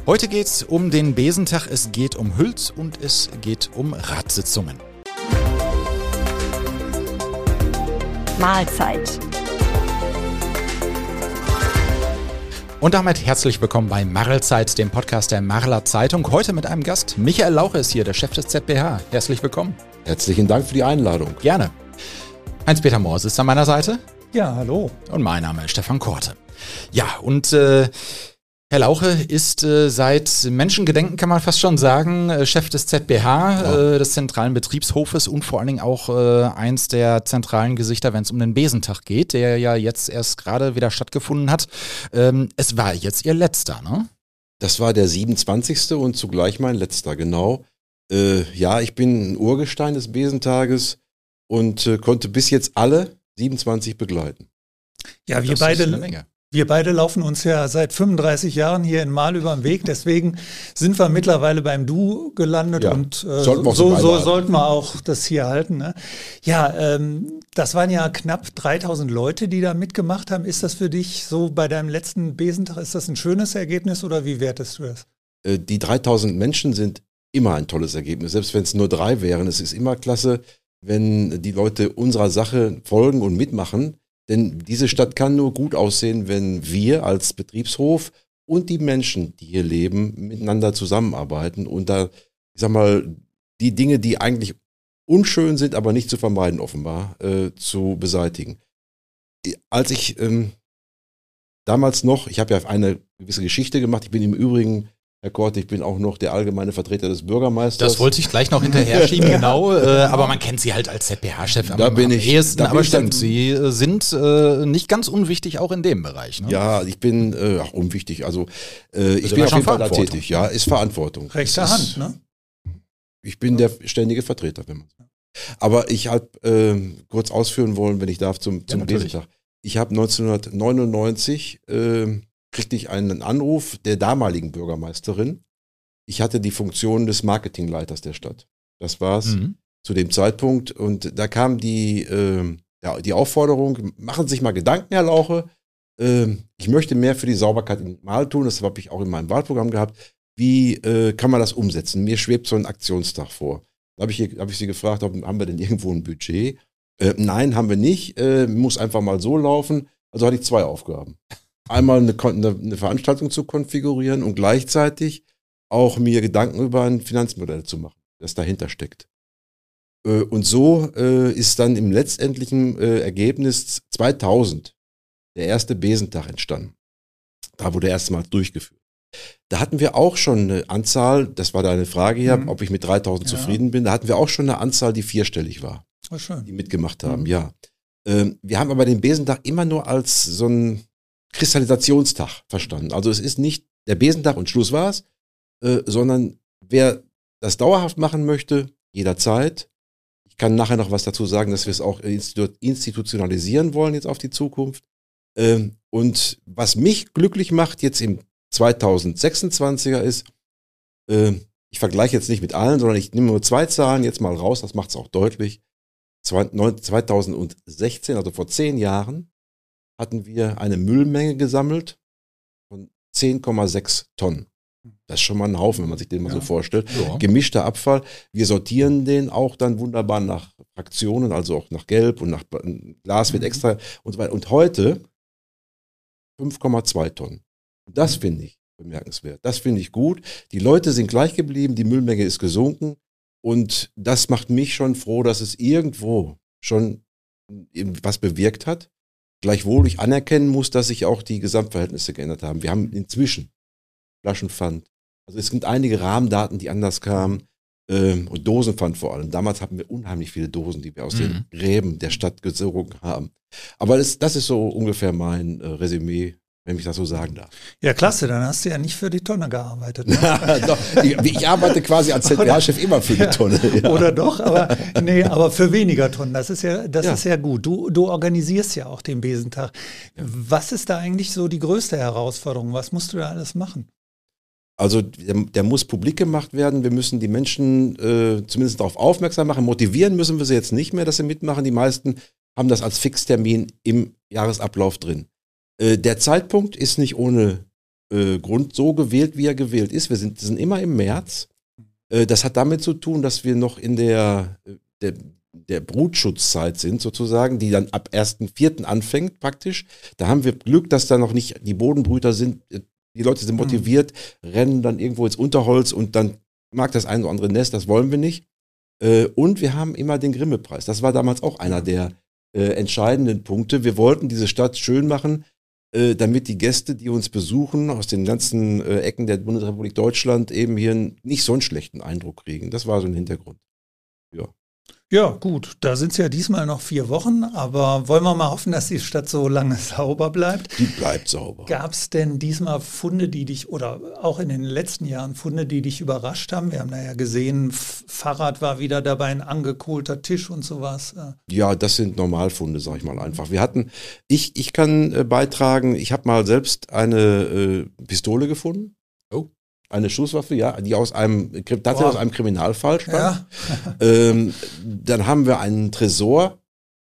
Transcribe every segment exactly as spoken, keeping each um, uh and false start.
Heute geht es um den Besentag, es geht um Hülz und es geht um Ratssitzungen. Mahlzeit. Und damit herzlich willkommen bei Marlzeit, dem Podcast der Marler Zeitung. Heute mit einem Gast. Michael Lauche ist hier, der Chef des Z B H. Herzlich willkommen. Herzlichen Dank für die Einladung. Gerne. Heinz-Peter Moors ist an meiner Seite. Ja, hallo. Und mein Name ist Stefan Korte. Ja, und äh, Herr Lauche ist äh, seit Menschengedenken, kann man fast schon sagen, äh, Chef des Z B H, ja. äh, des zentralen Betriebshofes und vor allen Dingen auch äh, eins der zentralen Gesichter, wenn es um den Besentag geht, der ja jetzt erst gerade wieder stattgefunden hat. Ähm, es war jetzt Ihr letzter, ne? Das war der siebenundzwanzigste und zugleich mein letzter, genau. Äh, ja, ich bin ein Urgestein des Besentages und äh, konnte bis jetzt alle siebenundzwanzig begleiten. Ja, wir beide... Wir beide laufen uns ja seit fünfunddreißig Jahren hier in Marl über den Weg, deswegen sind wir mittlerweile beim Du gelandet ja, und äh, sollten so, so, so halten. sollten wir auch das hier halten. Ne? Ja, ähm, das waren ja knapp dreitausend Leute, die da mitgemacht haben. Ist das für dich so bei deinem letzten Besentag, ist das ein schönes Ergebnis oder wie wertest du das? Äh, die dreitausend Menschen sind immer ein tolles Ergebnis, selbst wenn es nur drei wären. Es ist immer klasse, wenn die Leute unserer Sache folgen und mitmachen. Denn diese Stadt kann nur gut aussehen, wenn wir als Betriebshof und die Menschen, die hier leben, miteinander zusammenarbeiten und da, ich sag mal, die Dinge, die eigentlich unschön sind, aber nicht zu vermeiden offenbar, äh, zu beseitigen. Als ich ähm, damals noch, ich habe ja eine gewisse Geschichte gemacht, ich bin im Übrigen, Herr Korte, ich bin auch noch der allgemeine Vertreter des Bürgermeisters. Das wollte ich gleich noch hinterher schieben, genau. Äh, aber man kennt Sie halt als Z B H-Chef am, da bin am ich, ehesten. da Aber bin stimmt, ich Sie äh, sind äh, nicht ganz unwichtig auch in dem Bereich. Ne? Ja, ich bin äh, auch unwichtig. Also äh, ich also bin auf jeden Fall da tätig. Ja, ist Verantwortung. Rechte ist, Hand, ne? Ich bin der ständige Vertreter, wenn man sagt. Aber ich habe äh, kurz ausführen wollen, wenn ich darf, zum, zum ja, Besentag. Ich habe neunzehnhundertneunundneunzig äh, kriegte ich einen Anruf der damaligen Bürgermeisterin. Ich hatte die Funktion des Marketingleiters der Stadt. Das war's mhm. zu dem Zeitpunkt. Und da kam die, äh, ja, die Aufforderung, machen Sie sich mal Gedanken, Herr Lauche. Äh, ich möchte mehr für die Sauberkeit in Marl tun. Das habe ich auch in meinem Wahlprogramm gehabt. Wie äh, kann man das umsetzen? Mir schwebt so ein Aktionstag vor. Da habe ich, hab ich sie gefragt, ob, haben wir denn irgendwo ein Budget? Äh, nein, haben wir nicht. Äh, muss einfach mal so laufen. Also hatte ich zwei Aufgaben. Einmal eine, eine, eine Veranstaltung zu konfigurieren und gleichzeitig auch mir Gedanken über ein Finanzmodell zu machen, das dahinter steckt. Und so ist dann im letztendlichen Ergebnis zweitausend der erste Besentag entstanden. Da wurde erstmal durchgeführt. Da hatten wir auch schon eine Anzahl, das war deine Frage hier, mhm. ob ich mit dreitausend ja. zufrieden bin, da hatten wir auch schon eine Anzahl, die vierstellig war, oh, schön. Die mitgemacht haben, mhm. ja. Wir haben aber den Besentag immer nur als so einen Kristallisationstag verstanden. Also es ist nicht der Besentag und Schluss war's, Äh, sondern wer das dauerhaft machen möchte, jederzeit. Ich kann nachher noch was dazu sagen, dass wir es auch institu- institutionalisieren wollen jetzt auf die Zukunft. Ähm, und was mich glücklich macht jetzt im zweitausendsechsundzwanziger ist, äh, ich vergleiche jetzt nicht mit allen, sondern ich nehme nur zwei Zahlen jetzt mal raus, das macht es auch deutlich. zweitausendsechzehn, also vor zehn Jahren, hatten wir eine Müllmenge gesammelt von zehn Komma sechs Tonnen. Das ist schon mal ein Haufen, wenn man sich den mal ja. so vorstellt. Ja. Gemischter Abfall. Wir sortieren den auch dann wunderbar nach Fraktionen, also auch nach Gelb und nach Glas wird extra und so weiter. Und heute fünf Komma zwei Tonnen. Das finde ich bemerkenswert. Das finde ich gut. Die Leute sind gleich geblieben, die Müllmenge ist gesunken und das macht mich schon froh, dass es irgendwo schon was bewirkt hat. Gleichwohl ich anerkennen muss, dass sich auch die Gesamtverhältnisse geändert haben. Wir haben inzwischen Flaschenpfand. Also es sind einige Rahmendaten, die anders kamen ähm, und Dosenpfand vor allem. Damals hatten wir unheimlich viele Dosen, die wir aus mhm. den Gräben der Stadt gezogen haben. Aber das, das ist so ungefähr mein äh, Resümee, wenn ich das so sagen darf. Ja, klasse, dann hast du ja nicht für die Tonne gearbeitet. Ne? Doch, ich, ich arbeite quasi als Z B H-Chef immer für die Tonne. Ja. Oder doch, aber nee, aber für weniger Tonnen. Das ist ja, das ja. ist ja gut. Du, du organisierst ja auch den Besentag. Ja. Was ist da eigentlich so die größte Herausforderung? Was musst du da alles machen? Also der, der muss publik gemacht werden. Wir müssen die Menschen äh, zumindest darauf aufmerksam machen. Motivieren müssen wir sie jetzt nicht mehr, dass sie mitmachen. Die meisten haben das als Fixtermin im Jahresablauf drin. Äh, der Zeitpunkt ist nicht ohne äh, Grund so gewählt, wie er gewählt ist. Wir sind, sind immer im März. Äh, das hat damit zu tun, dass wir noch in der, der, der Brutschutzzeit sind, sozusagen, die dann ab ersten vierten anfängt praktisch. Da haben wir Glück, dass da noch nicht die Bodenbrüter sind. Die Leute sind motiviert, mhm. rennen dann irgendwo ins Unterholz und dann mag das ein oder andere Nest, das wollen wir nicht. Äh, und wir haben immer den Grimme-Preis. Das war damals auch einer der äh, entscheidenden Punkte. Wir wollten diese Stadt schön machen, äh, damit die Gäste, die uns besuchen, aus den ganzen äh, Ecken der Bundesrepublik Deutschland eben hier nicht so einen schlechten Eindruck kriegen. Das war so ein Hintergrund. Ja. Ja, gut, da sind es ja diesmal noch vier Wochen, aber wollen wir mal hoffen, dass die Stadt so lange sauber bleibt. Die bleibt sauber. Gab es denn diesmal Funde, die dich, oder auch in den letzten Jahren Funde, die dich überrascht haben? Wir haben da ja gesehen, Fahrrad war wieder dabei, ein angekohlter Tisch und sowas. Ja, das sind Normalfunde, sag ich mal einfach. Wir hatten, ich, ich kann äh, beitragen, ich habe mal selbst eine äh, Pistole gefunden. Oh. Eine Schusswaffe, ja, die aus einem, tatsächlich aus einem Kriminalfall stammt. Ja. ähm, dann haben wir einen Tresor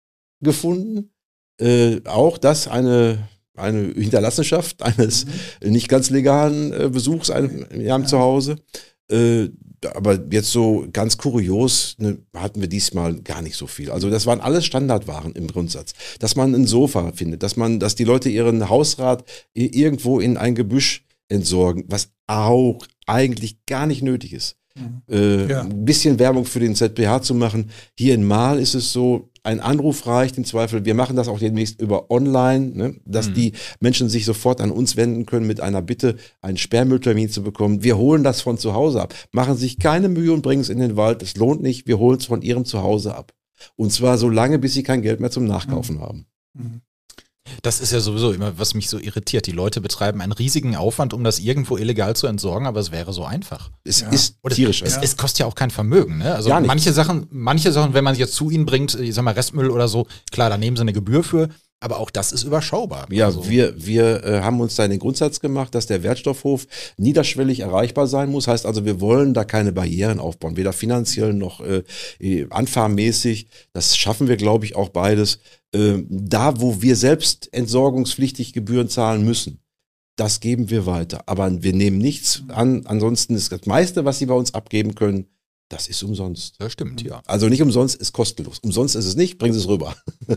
gefunden. Äh, auch das eine, eine Hinterlassenschaft eines mhm. nicht ganz legalen äh, Besuchs einem, ja, ja. Zuhause. Äh, aber jetzt so ganz kurios ne, hatten wir diesmal gar nicht so viel. Also das waren alles Standardwaren im Grundsatz. Dass man ein Sofa findet, dass man, dass die Leute ihren Hausrat irgendwo in ein Gebüsch entsorgen, was auch eigentlich gar nicht nötig ist. Mhm. Äh, ja. Ein bisschen Werbung für den Z B H zu machen. Hier in Marl ist es so, ein Anruf reicht im Zweifel. Wir machen das auch demnächst über online, ne, dass mhm. die Menschen sich sofort an uns wenden können mit einer Bitte, einen Sperrmülltermin zu bekommen. Wir holen das von zu Hause ab. Machen sich keine Mühe und bringen es in den Wald. Es lohnt nicht. Wir holen es von ihrem Zuhause ab. Und zwar so lange, bis sie kein Geld mehr zum Nachkaufen mhm. haben. Mhm. Das ist ja sowieso immer, was mich so irritiert. Die Leute betreiben einen riesigen Aufwand, um das irgendwo illegal zu entsorgen, aber es wäre so einfach. Es ja. ist tierisch. Es, ja. es kostet ja auch kein Vermögen. Ne? Also manche Sachen, manche Sachen, wenn man sie jetzt zu ihnen bringt, ich sag mal Restmüll oder so, klar, da nehmen sie eine Gebühr für. Aber auch das ist überschaubar. Ja, also. wir, wir äh, haben uns da den Grundsatz gemacht, dass der Wertstoffhof niederschwellig erreichbar sein muss. Heißt also, wir wollen da keine Barrieren aufbauen, weder finanziell noch äh, anfahrmäßig. Das schaffen wir, glaube ich, auch beides. Äh, da, wo wir selbst entsorgungspflichtig Gebühren zahlen müssen, das geben wir weiter. Aber wir nehmen nichts an. Ansonsten ist das meiste, was sie bei uns abgeben können, das ist umsonst. Das stimmt, ja. Also nicht umsonst, ist kostenlos. Umsonst ist es nicht, bringen Sie es rüber.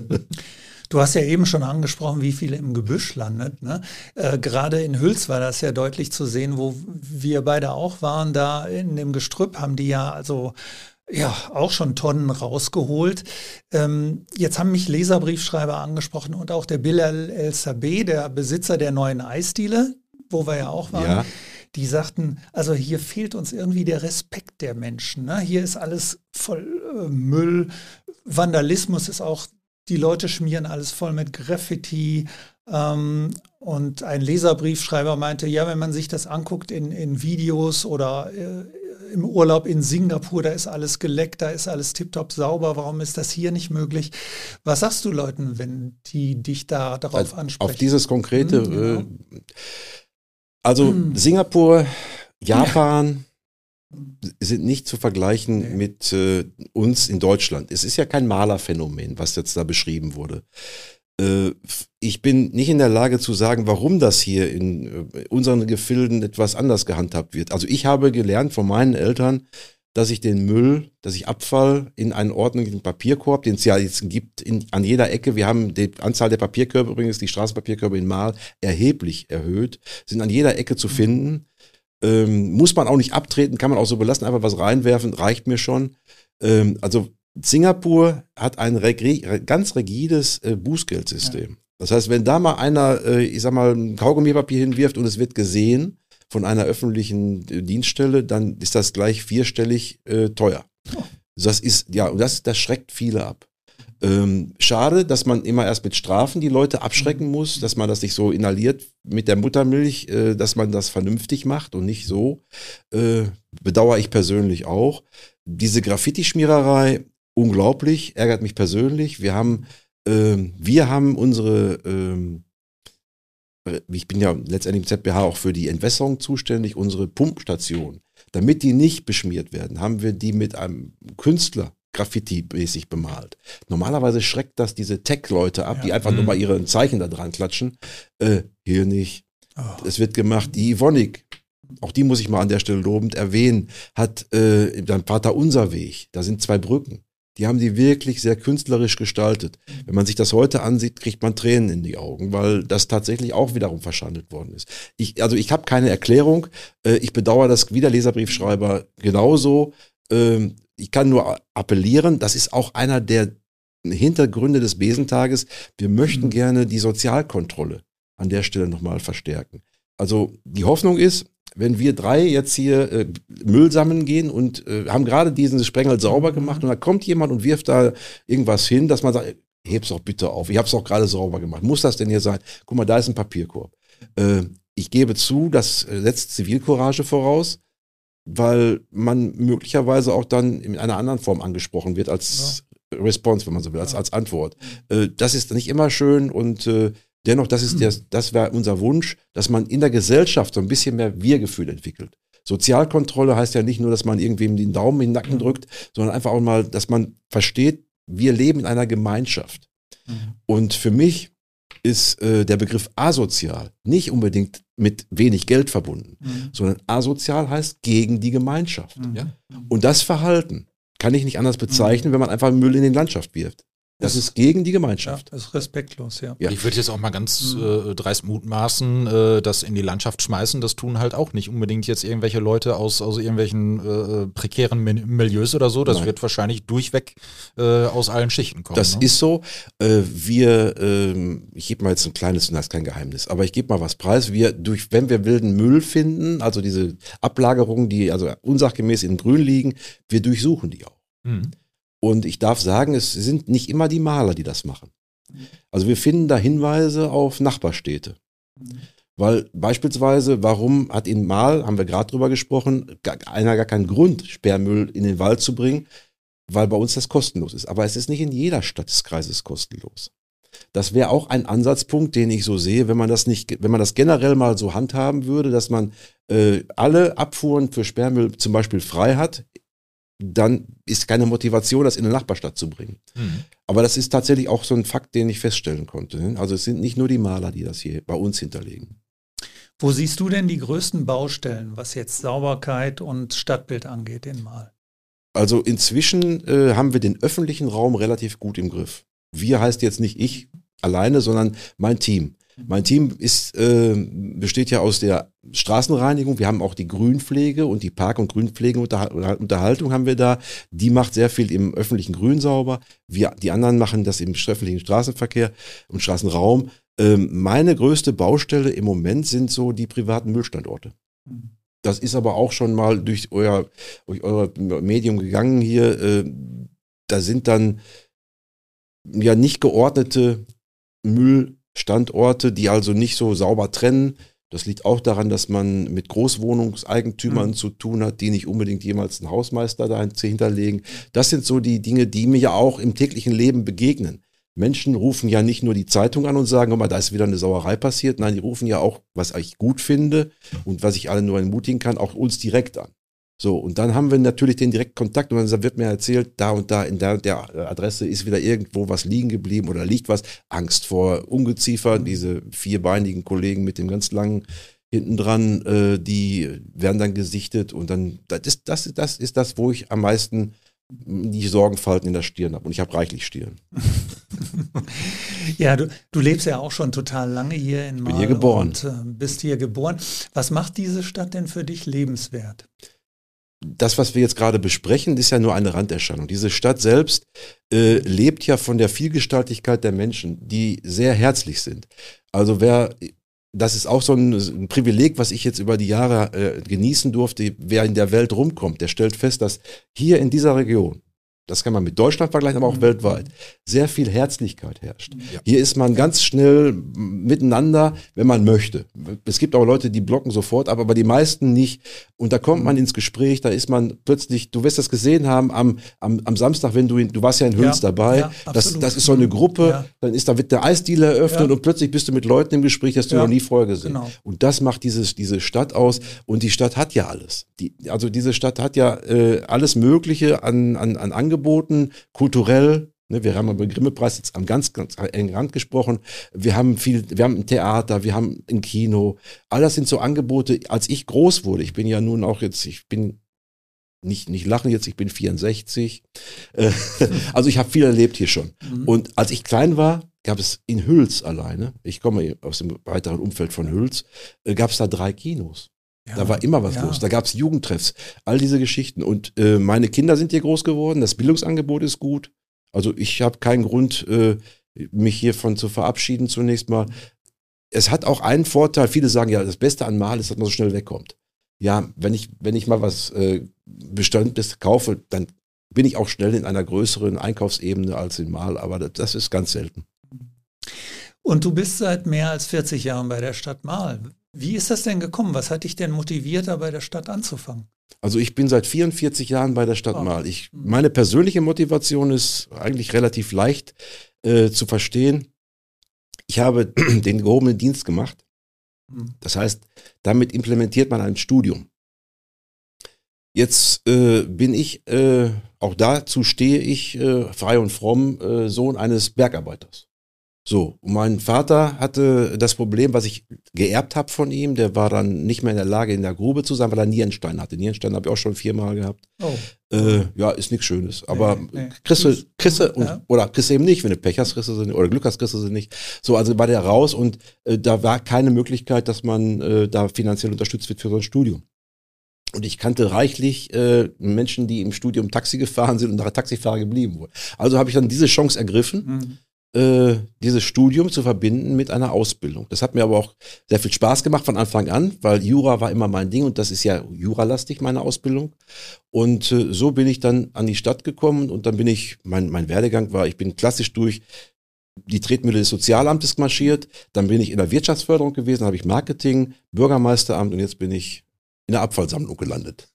Du hast ja eben schon angesprochen, wie viel im Gebüsch landet. Ne? Äh, gerade in Hüls war das ja deutlich zu sehen, wo wir beide auch waren. Da in dem Gestrüpp haben die ja also ja auch schon Tonnen rausgeholt. Ähm, jetzt haben mich Leserbriefschreiber angesprochen und auch der Bilal El-Sabeh, der Besitzer der neuen Eisdiele, wo wir ja auch waren. Ja. Die sagten, also hier fehlt uns irgendwie der Respekt der Menschen. Ne? Hier ist alles voll äh, Müll. Vandalismus ist auch, die Leute schmieren alles voll mit Graffiti. Ähm, und ein Leserbriefschreiber meinte, ja, wenn man sich das anguckt in, in Videos oder äh, im Urlaub in Singapur, da ist alles geleckt, da ist alles tipptopp sauber. Warum ist das hier nicht möglich? Was sagst du Leuten, wenn die dich da darauf ansprechen? Auf dieses konkrete, hm, genau. äh, also hm. Singapur, Japan sind nicht zu vergleichen nee. mit äh, uns in Deutschland. Es ist ja kein Malerphänomen, was jetzt da beschrieben wurde. Äh, ich bin nicht in der Lage zu sagen, warum das hier in äh, unseren Gefilden etwas anders gehandhabt wird. Also ich habe gelernt von meinen Eltern, dass ich den Müll, dass ich Abfall in einen ordentlichen Papierkorb, den es ja jetzt gibt in, an jeder Ecke, wir haben die Anzahl der Papierkörbe übrigens, die Straßenpapierkörbe in Marl erheblich erhöht, sind an jeder Ecke zu finden. Ähm, muss man auch nicht abtreten, kann man auch so belassen, einfach was reinwerfen, reicht mir schon. Ähm, also Singapur hat ein reg- ganz rigides äh, Bußgeldsystem. Ja. Das heißt, wenn da mal einer, äh, ich sag mal, ein Kaugummipapier hinwirft und es wird gesehen von einer öffentlichen äh, Dienststelle, dann ist das gleich vierstellig äh, teuer. Oh. Das ist, ja, und das, das schreckt viele ab. Ähm, schade, dass man immer erst mit Strafen die Leute abschrecken muss, dass man das nicht so inhaliert mit der Muttermilch, äh, dass man das vernünftig macht und nicht so. Äh, bedauere ich persönlich auch. Diese Graffiti-Schmiererei, unglaublich, ärgert mich persönlich. Wir haben, äh, wir haben unsere, äh, ich bin ja letztendlich im Z B H auch für die Entwässerung zuständig, unsere Pumpstation. Damit die nicht beschmiert werden, haben wir die mit einem Künstler Graffiti-mäßig bemalt. Normalerweise schreckt das diese Tech-Leute ab, ja. die einfach mhm. nur mal ihre Zeichen da dran klatschen. Äh, hier nicht. Oh. Es wird gemacht, die Evonik, auch die muss ich mal an der Stelle lobend erwähnen, hat äh, beim Vater Unser Weg, da sind zwei Brücken. Die haben die wirklich sehr künstlerisch gestaltet. Wenn man sich das heute ansieht, kriegt man Tränen in die Augen, weil das tatsächlich auch wiederum verschandelt worden ist. Ich, also ich habe keine Erklärung. Äh, ich bedauere das wie der Leserbriefschreiber genauso. Ähm, ich kann nur appellieren, das ist auch einer der Hintergründe des Besentages. Wir möchten gerne die Sozialkontrolle an der Stelle nochmal verstärken. Also die Hoffnung ist, wenn wir drei jetzt hier äh, Müll sammeln gehen und äh, haben gerade diesen Sprengel sauber gemacht und da kommt jemand und wirft da irgendwas hin, dass man sagt, heb's doch bitte auf, ich habe es doch gerade sauber gemacht. Muss das denn hier sein? Guck mal, da ist ein Papierkorb. Äh, ich gebe zu, das setzt Zivilcourage voraus, weil man möglicherweise auch dann in einer anderen Form angesprochen wird als ja. Response, wenn man so will, als, als Antwort. Äh, das ist nicht immer schön und äh, dennoch, das ist der, das wäre unser Wunsch, dass man in der Gesellschaft so ein bisschen mehr Wir-Gefühl entwickelt. Sozialkontrolle heißt ja nicht nur, dass man irgendwem den Daumen in den Nacken drückt, sondern einfach auch mal, dass man versteht, wir leben in einer Gemeinschaft. Mhm. Und für mich ist äh, der Begriff asozial nicht unbedingt mit wenig Geld verbunden, mhm. sondern asozial heißt gegen die Gemeinschaft. Mhm. Ja? Und das Verhalten kann ich nicht anders bezeichnen, mhm. wenn man einfach Müll in die Landschaft wirft. Das ist gegen die Gemeinschaft. Ja, das ist respektlos, ja. ja. Ich würde jetzt auch mal ganz äh, dreist mutmaßen, äh, das in die Landschaft schmeißen, das tun halt auch nicht unbedingt jetzt irgendwelche Leute aus, aus irgendwelchen äh, prekären Mi- Milieus oder so. Das Nein. wird wahrscheinlich durchweg äh, aus allen Schichten kommen. Das ne? ist so. Äh, wir, äh, ich gebe mal jetzt ein kleines, das ist kein Geheimnis, aber ich gebe mal was preis. Wir durch, wenn wir wilden Müll finden, also diese Ablagerungen, die also unsachgemäß in Grün liegen, wir durchsuchen die auch. Mhm. Und ich darf sagen, es sind nicht immer die Maler, die das machen. Also wir finden da Hinweise auf Nachbarstädte. Weil beispielsweise, warum hat in Mahl, haben wir gerade drüber gesprochen, gar, einer gar keinen Grund, Sperrmüll in den Wald zu bringen, weil bei uns das kostenlos ist. Aber es ist nicht in jeder Stadt des Kreises kostenlos. Das wäre auch ein Ansatzpunkt, den ich so sehe, wenn man das nicht, wenn man das generell mal so handhaben würde, dass man äh, alle Abfuhren für Sperrmüll zum Beispiel frei hat, dann ist keine Motivation, das in eine Nachbarstadt zu bringen. Mhm. Aber das ist tatsächlich auch so ein Fakt, den ich feststellen konnte. Also es sind nicht nur die Maler, die das hier bei uns hinterlegen. Wo siehst du denn die größten Baustellen, was jetzt Sauberkeit und Stadtbild angeht in Mahl? Also inzwischen äh, haben wir den öffentlichen Raum relativ gut im Griff. Wir heißt jetzt nicht ich alleine, sondern mein Team. Mein Team ist, äh, besteht ja aus der Straßenreinigung. Wir haben auch die Grünpflege und die Park- und Grünpflegeunterhaltung haben wir da. Die macht sehr viel im öffentlichen Grün sauber. Wir, die anderen machen das im öffentlichen Straßenverkehr und Straßenraum. Ähm, meine größte Baustelle im Moment sind so die privaten Müllstandorte. Das ist aber auch schon mal durch euer, durch euer Medium gegangen hier. Äh, da sind dann ja nicht geordnete Müll Standorte, die also nicht so sauber trennen. Das liegt auch daran, dass man mit Großwohnungseigentümern mhm. zu tun hat, die nicht unbedingt jemals einen Hausmeister dahinter legen. Das sind so die Dinge, die mir ja auch im täglichen Leben begegnen. Menschen rufen ja nicht nur die Zeitung an und sagen, guck mal, da ist wieder eine Sauerei passiert. Nein, die rufen ja auch, was ich gut finde und was ich alle nur ermutigen kann, auch uns direkt an. So, und dann haben wir natürlich den direkten Kontakt und dann wird mir erzählt, da und da in der, der Adresse ist wieder irgendwo was liegen geblieben oder liegt was. Angst vor Ungeziefer, diese vierbeinigen Kollegen mit dem ganz langen hinten dran, äh, die werden dann gesichtet und dann, das ist, das, das ist das, wo ich am meisten die Sorgenfalten in der Stirn habe und ich habe reichlich Stirn. Ja, du, du lebst ja auch schon total lange hier in Mahl. Bin hier geboren. Und äh, bist hier geboren. Was macht diese Stadt denn für dich lebenswert? Das, was wir jetzt gerade besprechen, ist ja nur eine Randerscheinung. Diese Stadt selbst äh, lebt ja von der Vielgestaltigkeit der Menschen, die sehr herzlich sind. Also wer, das ist auch so ein, ein Privileg, was ich jetzt über die Jahre äh, genießen durfte. Wer in der Welt rumkommt, der stellt fest, dass hier in dieser Region, das kann man mit Deutschland vergleichen, aber auch mhm. weltweit, sehr viel Herzlichkeit herrscht. Ja. Hier ist man ganz schnell miteinander, wenn man möchte. Es gibt auch Leute, die blocken sofort, aber die meisten nicht. Und da kommt man ins Gespräch, da ist man plötzlich, du wirst das gesehen haben am, am, am Samstag, wenn du in, du warst ja in Hüls ja, dabei, ja, das, das ist so eine Gruppe, ja. dann ist da wird der Eisdealer eröffnet ja. und plötzlich bist du mit Leuten im Gespräch, das du ja. noch nie vorher gesehen. Genau. Und das macht dieses, diese Stadt aus. Und die Stadt hat ja alles. Die, also diese Stadt hat ja äh, alles Mögliche an, an, an Angeboten, kulturell, Wir haben über den Grimme-Preis jetzt am ganz, ganz engen Rand gesprochen. Wir haben viel, wir haben ein Theater, wir haben ein Kino. All das sind so Angebote, als ich groß wurde. Ich bin ja nun auch jetzt, ich bin nicht, nicht lachen jetzt, ich bin vierundsechzig. Also ich habe viel erlebt hier schon. Mhm. Und als ich klein war, gab es in Hüls alleine, ich komme aus dem weiteren Umfeld von Hüls, gab es da drei Kinos. Ja, da war immer was ja. los. Da gab es Jugendtreffs, all diese Geschichten. Und äh, meine Kinder sind hier groß geworden, das Bildungsangebot ist gut. Also ich habe keinen Grund, äh, mich hiervon zu verabschieden zunächst mal. Es hat auch einen Vorteil, viele sagen ja, das Beste an Mal ist, dass man so schnell wegkommt. Ja, wenn ich, wenn ich mal was äh, Bestimmtes kaufe, dann bin ich auch schnell in einer größeren Einkaufsebene als in Mal, aber das, das ist ganz selten. Und du bist seit mehr als vierzig Jahren bei der Stadt Mal. Wie ist das denn gekommen? Was hat dich denn motiviert, da bei der Stadt anzufangen? Also ich bin seit vierundvierzig Jahren bei der Stadt oh. Mal. Ich, meine persönliche Motivation ist eigentlich relativ leicht äh, zu verstehen. Ich habe den gehobenen Dienst gemacht. Das heißt, damit implementiert man ein Studium. Jetzt äh, bin ich, äh, auch dazu stehe ich, äh, frei und fromm, äh, Sohn eines Bergarbeiters. So, und mein Vater hatte das Problem, was ich geerbt habe von ihm, der war dann nicht mehr in der Lage, in der Grube zu sein, weil er Nierenstein hatte. Nierenstein habe ich auch schon viermal gehabt. Oh. Äh, ja, ist nichts Schönes. Aber nee, nee. kriegst du, kriegst du, und, ja. oder kriegst du eben nicht, wenn du Pech hast, kriegst du sie nicht, oder Glück hast, kriegst du sie nicht. So, also war der raus und äh, da war keine Möglichkeit, dass man äh, da finanziell unterstützt wird für so ein Studium. Und ich kannte reichlich äh, Menschen, die im Studium Taxi gefahren sind und nachher Taxifahrer geblieben wurden. Also habe ich dann diese Chance ergriffen, mhm. äh, dieses Studium zu verbinden mit einer Ausbildung. Das hat mir aber auch sehr viel Spaß gemacht von Anfang an, weil Jura war immer mein Ding und das ist ja juralastig, meine Ausbildung. Und äh, so bin ich dann an die Stadt gekommen und dann bin ich, mein, mein Werdegang war, ich bin klassisch durch die Tretmühle des Sozialamtes marschiert, dann bin ich in der Wirtschaftsförderung gewesen, dann habe ich Marketing, Bürgermeisteramt und jetzt bin ich in der Abfallsammlung gelandet.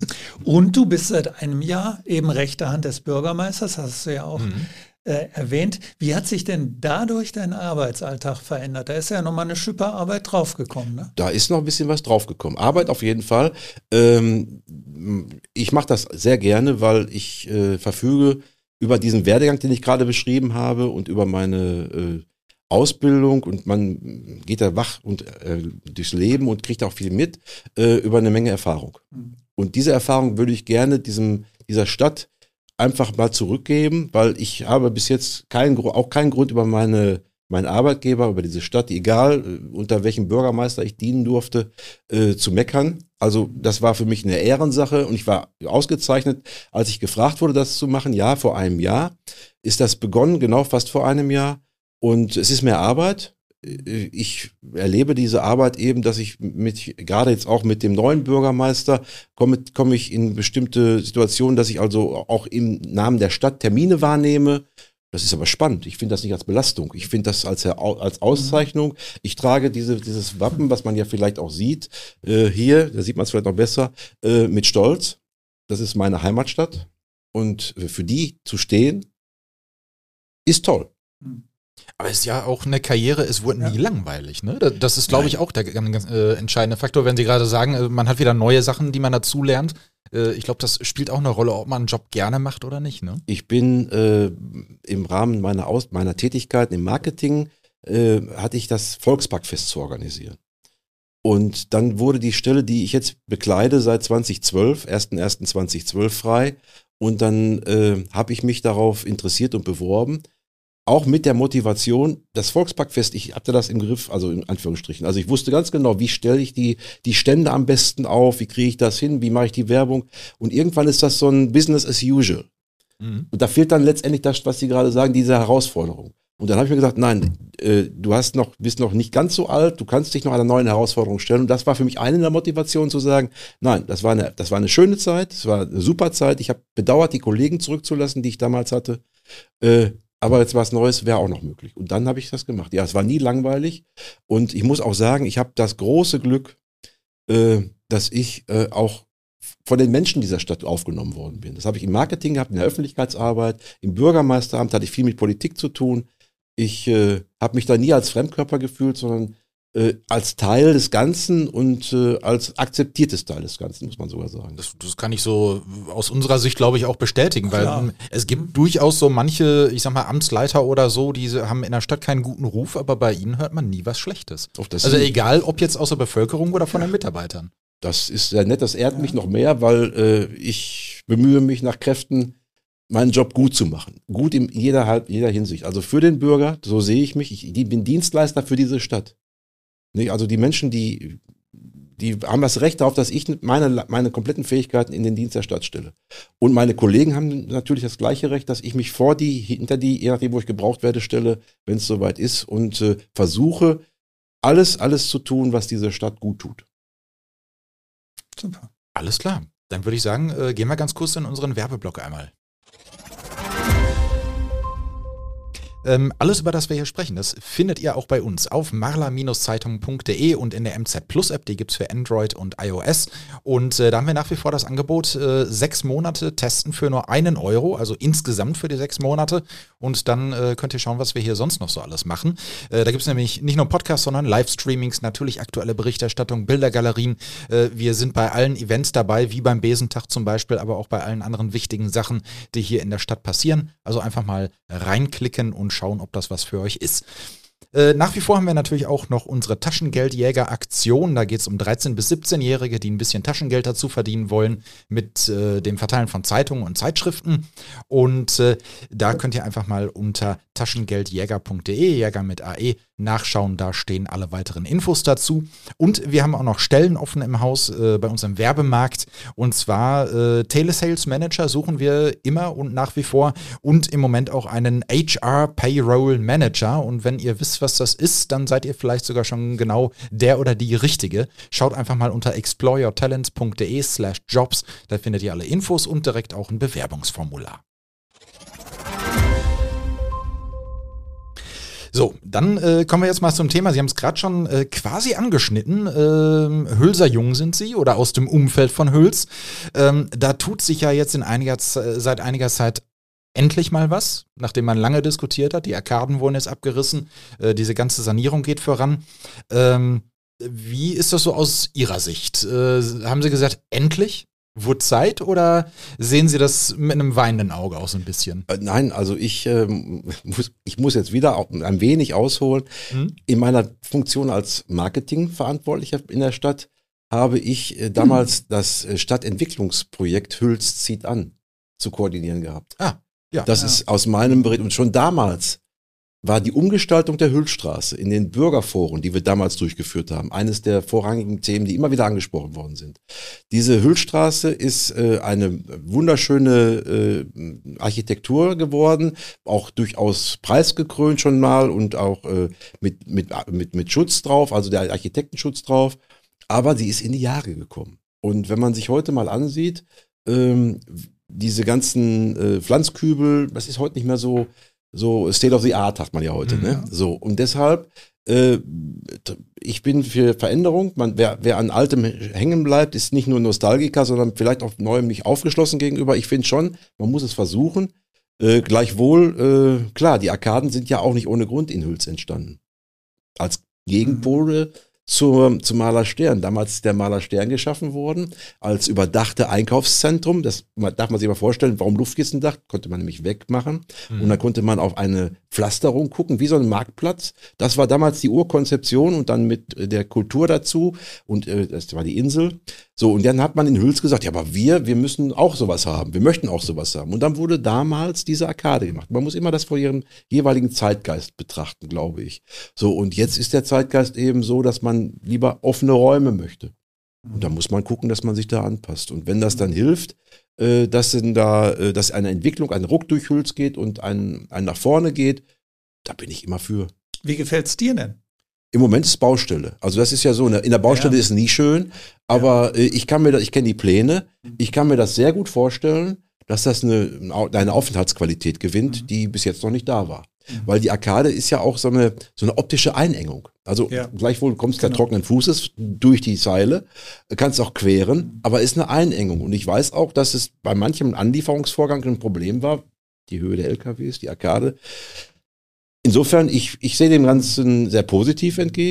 Und du bist seit einem Jahr eben rechte Hand des Bürgermeisters, hast du ja auch mhm. äh, erwähnt. Wie hat sich denn dadurch dein Arbeitsalltag verändert? Da ist ja nochmal eine Schippe Arbeit draufgekommen, ne? Da ist noch ein bisschen was draufgekommen. Arbeit auf jeden Fall. Ähm, ich mache das sehr gerne, weil ich äh, verfüge über diesen Werdegang, den ich gerade beschrieben habe und über meine äh, Ausbildung und man geht da wach und äh, durchs Leben und kriegt auch viel mit äh, über eine Menge Erfahrung. Mhm. Und diese Erfahrung würde ich gerne diesem, dieser Stadt einfach mal zurückgeben, weil ich habe bis jetzt keinen, auch keinen Grund über meine, meinen Arbeitgeber, über diese Stadt, egal äh, unter welchem Bürgermeister ich dienen durfte, äh, zu meckern. Also das war für mich eine Ehrensache und ich war ausgezeichnet, als ich gefragt wurde, das zu machen. Ja, vor einem Jahr ist das begonnen, genau fast vor einem Jahr. Und es ist mehr Arbeit. Ich erlebe diese Arbeit eben, dass ich mit, gerade jetzt auch mit dem neuen Bürgermeister, komme, komme ich in bestimmte Situationen, dass ich also auch im Namen der Stadt Termine wahrnehme. Das ist aber spannend. Ich finde das nicht als Belastung. Ich finde das als, als Auszeichnung. Ich trage diese, dieses Wappen, was man ja vielleicht auch sieht, äh, hier, da sieht man es vielleicht noch besser, äh, mit Stolz. Das ist meine Heimatstadt. Und für die zu stehen, ist toll. Aber es ist ja auch eine Karriere, es wurde ja. nie langweilig, ne? Das ist, glaube ich, auch der ganz äh, entscheidende Faktor, wenn Sie gerade sagen, man hat wieder neue Sachen, die man dazu lernt. Äh, ich glaube, das spielt auch eine Rolle, ob man einen Job gerne macht oder nicht, ne? Ich bin äh, im Rahmen meiner, Aus meiner Tätigkeiten im Marketing, äh, hatte ich das Volksparkfest zu organisieren. Und dann wurde die Stelle, die ich jetzt bekleide, seit zweitausendzwölf, erster erster zweitausendzwölf frei. Und dann äh, habe ich mich darauf interessiert und beworben. Auch mit der Motivation, das Volksparkfest, ich hatte das im Griff, also in Anführungsstrichen. Also ich wusste ganz genau, wie stelle ich die, die Stände am besten auf, wie kriege ich das hin, wie mache ich die Werbung. Und irgendwann ist das so ein Business as usual. Mhm. Und da fehlt dann letztendlich das, was Sie gerade sagen, diese Herausforderung. Und dann habe ich mir gesagt, nein, äh, du hast noch, bist noch nicht ganz so alt, du kannst dich noch einer neuen Herausforderung stellen. Und das war für mich eine der Motivationen zu sagen, nein, das war eine, das war eine schöne Zeit, es war eine super Zeit. Ich habe bedauert, die Kollegen zurückzulassen, die ich damals hatte. Äh, Aber jetzt was Neues wäre auch noch möglich. Und dann habe ich das gemacht. Ja, es war nie langweilig. Und ich muss auch sagen, ich habe das große Glück, äh, dass ich äh, auch von den Menschen dieser Stadt aufgenommen worden bin. Das habe ich im Marketing gehabt, in der Öffentlichkeitsarbeit, im Bürgermeisteramt hatte ich viel mit Politik zu tun. Ich äh, habe mich da nie als Fremdkörper gefühlt, sondern äh, als Teil des Ganzen und äh, als akzeptiertes Teil des Ganzen, muss man sogar sagen. Das, das kann ich so aus unserer Sicht, glaube ich, auch bestätigen, weil Klar. es gibt mhm. durchaus so manche, ich sag mal, Amtsleiter oder so, die haben in der Stadt keinen guten Ruf, aber bei ihnen hört man nie was Schlechtes. Also egal, ob jetzt aus der Bevölkerung oder von den Mitarbeitern. Das ist sehr nett, das ehrt ja. mich noch mehr, weil äh, ich bemühe mich nach Kräften, meinen Job gut zu machen. Gut in jeder, jeder Hinsicht. Also für den Bürger, so sehe ich mich, ich, ich bin Dienstleister für diese Stadt. Also die Menschen, die, die haben das Recht darauf, dass ich meine, meine kompletten Fähigkeiten in den Dienst der Stadt stelle. Und meine Kollegen haben natürlich das gleiche Recht, dass ich mich vor die, hinter die, je nachdem, wo ich gebraucht werde, stelle, wenn es soweit ist und äh, versuche, alles, alles zu tun, was diese Stadt gut tut. Super. Alles klar. Dann würde ich sagen, äh, gehen wir ganz kurz in unseren Werbeblock einmal. Ähm, alles, über das wir hier sprechen, das findet ihr auch bei uns auf marla Zeitung punkt de und in der M Z Plus App, die gibt's für Android und iOS. Und äh, da haben wir nach wie vor das Angebot, äh, sechs Monate testen für nur einen Euro, also insgesamt für die sechs Monate. Und dann äh, könnt ihr schauen, was wir hier sonst noch so alles machen. Äh, da gibt's nämlich nicht nur Podcasts, sondern Livestreamings, natürlich aktuelle Berichterstattung, Bildergalerien. Äh, wir sind bei allen Events dabei, wie beim Besentag zum Beispiel, aber auch bei allen anderen wichtigen Sachen, die hier in der Stadt passieren. Also einfach mal reinklicken und schauen, ob das was für euch ist. Äh, nach wie vor haben wir natürlich auch noch unsere Taschengeldjäger-Aktion. Da geht es um dreizehn- bis siebzehnjährige, die ein bisschen Taschengeld dazu verdienen wollen mit äh, dem Verteilen von Zeitungen und Zeitschriften. Und äh, da könnt ihr einfach mal unter taschengeldjäger punkt de, Jäger mit A E, nachschauen. Da stehen alle weiteren Infos dazu. Und wir haben auch noch Stellen offen im Haus äh, bei uns im Werbemarkt. Und zwar äh, Telesales Manager suchen wir immer und nach wie vor. Und im Moment auch einen H R Payroll Manager. Und wenn ihr wisst, was das ist, dann seid ihr vielleicht sogar schon genau der oder die Richtige. Schaut einfach mal unter exploreyourtalents punkt de slash jobs. Da findet ihr alle Infos und direkt auch ein Bewerbungsformular. So, dann äh, kommen wir jetzt mal zum Thema. Sie haben es gerade schon äh, quasi angeschnitten. Ähm, Hülser Jung sind Sie oder aus dem Umfeld von Hüls. Ähm, da tut sich ja jetzt in einiger Z- seit einiger Zeit endlich mal was, nachdem man lange diskutiert hat. Die Arkaden wurden jetzt abgerissen. Äh, diese ganze Sanierung geht voran. Ähm, wie ist das so aus Ihrer Sicht? Äh, haben Sie gesagt, endlich? Wurde Zeit oder sehen Sie das mit einem weinenden Auge auch so ein bisschen? Äh, nein, also ich, ähm, muss, ich muss jetzt wieder auch ein wenig ausholen. Hm? In meiner Funktion als Marketingverantwortlicher in der Stadt habe ich äh, damals hm. das äh, Stadtentwicklungsprojekt Hüls zieht an zu koordinieren gehabt. Ah, ja. Das ja. ist aus meinem Bericht und schon damals war die Umgestaltung der Hülsstraße in den Bürgerforen, die wir damals durchgeführt haben, eines der vorrangigen Themen, die immer wieder angesprochen worden sind. Diese Hülsstraße ist äh, eine wunderschöne äh, Architektur geworden, auch durchaus preisgekrönt schon mal und auch äh, mit, mit, mit, mit Schutz drauf, also der Architektenschutz drauf, aber sie ist in die Jahre gekommen. Und wenn man sich heute mal ansieht, ähm, diese ganzen äh, Pflanzkübel, das ist heute nicht mehr so So State of the Art hat man ja heute, mhm. ne? So, und deshalb, äh, ich bin für Veränderung. Man, wer, wer an Altem hängen bleibt, ist nicht nur Nostalgiker, sondern vielleicht auch Neuem nicht aufgeschlossen gegenüber. Ich finde schon, man muss es versuchen. Äh, gleichwohl, äh, klar, die Arkaden sind ja auch nicht ohne Grund in Hüls entstanden. Als Gegenpole mhm. Zur, zum Maler Stern. Damals ist der Maler Stern geschaffen worden, als überdachte Einkaufszentrum. Das darf man sich mal vorstellen, warum Luftkissen-Dach? Konnte man nämlich wegmachen. Mhm. Und dann konnte man auf eine Pflasterung gucken, wie so ein Marktplatz. Das war damals die Urkonzeption und dann mit der Kultur dazu. Und äh, das war die Insel. So, und dann hat man in Hüls gesagt, ja, aber wir, wir müssen auch sowas haben. Wir möchten auch sowas haben. Und dann wurde damals diese Arkade gemacht. Man muss immer das vor ihrem jeweiligen Zeitgeist betrachten, glaube ich. So, und jetzt ist der Zeitgeist eben so, dass man lieber offene Räume möchte. Und da muss man gucken, dass man sich da anpasst. Und wenn das dann hilft, äh, dass, in da, äh, dass eine Entwicklung, ein Ruck durch Hüls geht und ein, ein nach vorne geht, da bin ich immer für. Wie gefällt's dir denn? Im Moment ist Baustelle. Also das ist ja so, eine, in der Baustelle ja. ist nie schön, aber ja. äh, ich kann mir das, ich kenne die Pläne, ich kann mir das sehr gut vorstellen, dass das eine, eine Aufenthaltsqualität gewinnt, mhm. die bis jetzt noch nicht da war. Mhm. Weil die Arkade ist ja auch so eine, so eine optische Einengung. Also ja. gleichwohl kommst du genau. trockenen Fußes durch die Seile, kannst auch queren, aber ist eine Einengung. Und ich weiß auch, dass es bei manchem Anlieferungsvorgang ein Problem war, die Höhe der L K Ws, die Arkade. Insofern, ich, ich sehe dem Ganzen sehr positiv entgegen.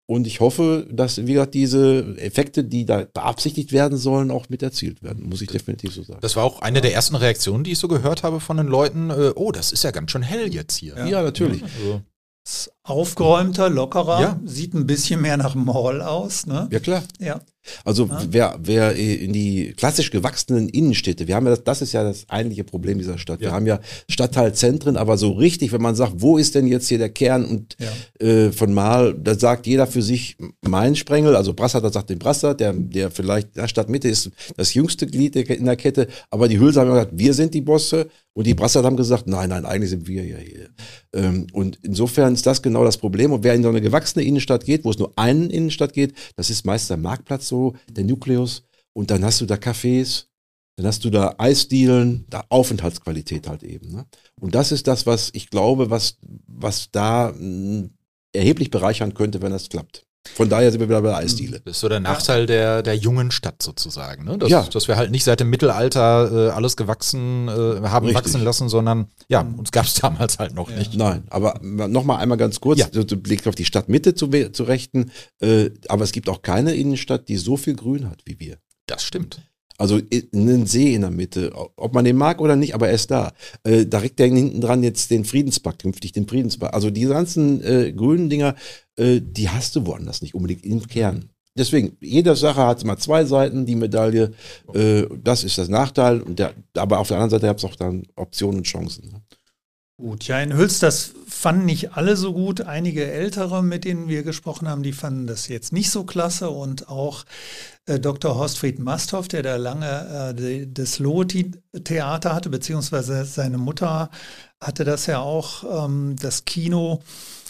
Und ich hoffe, dass, wie gesagt, diese Effekte, die da beabsichtigt werden sollen, auch mit erzielt werden. Muss ich definitiv so sagen. Das war auch eine der ersten Reaktionen, die ich so gehört habe von den Leuten. Äh, oh, das ist ja ganz schön hell jetzt hier. Ja, ja natürlich. Also. Aufgeräumter, lockerer, ja. Sieht ein bisschen mehr nach Mall aus. Ne? Ja, klar. Ja. Also ja. wer, wer in die klassisch gewachsenen Innenstädte, wir haben ja das, das ist ja das eigentliche Problem dieser Stadt. Ja. Wir haben ja Stadtteilzentren, aber so richtig, wenn man sagt, wo ist denn jetzt hier der Kern und ja. äh, von Mal, da sagt jeder für sich mein Sprengel, also Brassard sagt den Brassard, der, der vielleicht, der Stadtmitte ist das jüngste Glied in der Kette, aber die Hülse haben gesagt, wir sind die Bosse und die Brassard haben gesagt, nein, nein, eigentlich sind wir ja hier. Ähm, und insofern ist das genau das Problem. Und wer in so eine gewachsene Innenstadt geht, wo es nur einen Innenstadt geht, das ist meist der Marktplatz so, der Nukleus, und dann hast du da Cafés, dann hast du da Eisdielen, da Aufenthaltsqualität halt eben. Ne? Und das ist das, was ich glaube, was, was da mh, erheblich bereichern könnte, wenn das klappt. Von daher sind wir wieder bei der Eisdiele. Das ist so der Nachteil ja. der, der jungen Stadt sozusagen. Ne? Dass, ja. dass wir halt nicht seit dem Mittelalter äh, alles gewachsen äh, haben Richtig. wachsen lassen, sondern ja, uns gab es damals halt noch ja. nicht. Nein, aber nochmal einmal ganz kurz, ja. du blickst auf die Stadtmitte zu, zu rechten, äh, aber es gibt auch keine Innenstadt, die so viel Grün hat wie wir. Das stimmt. Also einen See in der Mitte, ob man den mag oder nicht, aber er ist da. Äh, da regt der hinten dran jetzt den Friedenspark, künftig den Friedenspark. Also die ganzen äh, grünen Dinger, äh, die hast du woanders nicht unbedingt im Kern. Deswegen, jede Sache hat mal zwei Seiten, die Medaille. Äh, das ist das Nachteil. Und der, aber auf der anderen Seite habt ihr auch dann Optionen und Chancen. Ne? Gut, ja, in Hüls, das fanden nicht alle so gut. Einige Ältere, mit denen wir gesprochen haben, die fanden das jetzt nicht so klasse. Und auch äh, Doktor Horstfried Masthoff, der da lange äh, das Lohe-Theater hatte, beziehungsweise seine Mutter hatte das ja auch, ähm, das Kino,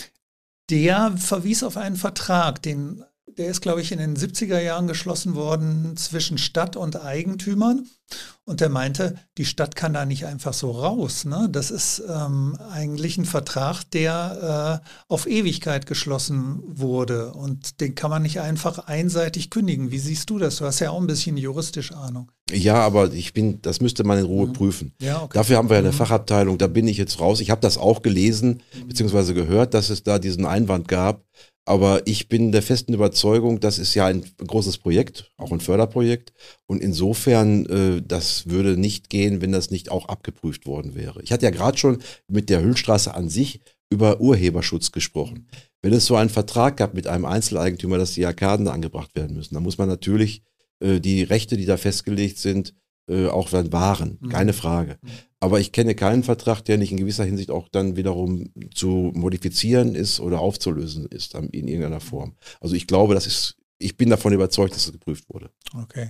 der verwies auf einen Vertrag, den, der ist, glaube ich, in den siebziger Jahren geschlossen worden zwischen Stadt und Eigentümern. Und der meinte, die Stadt kann da nicht einfach so raus. Ne? Das ist ähm, eigentlich ein Vertrag, der äh, auf Ewigkeit geschlossen wurde. Und den kann man nicht einfach einseitig kündigen. Wie siehst du das? Du hast ja auch ein bisschen juristische Ahnung. Ja, aber ich bin, das müsste man in Ruhe mhm. prüfen. Ja, okay. Dafür haben wir ja eine mhm. Fachabteilung, da bin ich jetzt raus. Ich habe das auch gelesen, mhm. beziehungsweise gehört, dass es da diesen Einwand gab. Aber ich bin der festen Überzeugung, das ist ja ein großes Projekt, auch ein Förderprojekt. Und insofern, äh, das würde nicht gehen, wenn das nicht auch abgeprüft worden wäre. Ich hatte ja gerade schon mit der Hüllstraße an sich über Urheberschutz gesprochen. Wenn es so einen Vertrag gab mit einem Einzeleigentümer, dass die Arkaden da angebracht werden müssen, dann muss man natürlich äh, die Rechte, die da festgelegt sind, äh, auch dann wahren. Mhm. Keine Frage. Mhm. Aber ich kenne keinen Vertrag, der nicht in gewisser Hinsicht auch dann wiederum zu modifizieren ist oder aufzulösen ist in irgendeiner Form. Also ich glaube, das ist, ich bin davon überzeugt, dass es geprüft wurde. Okay.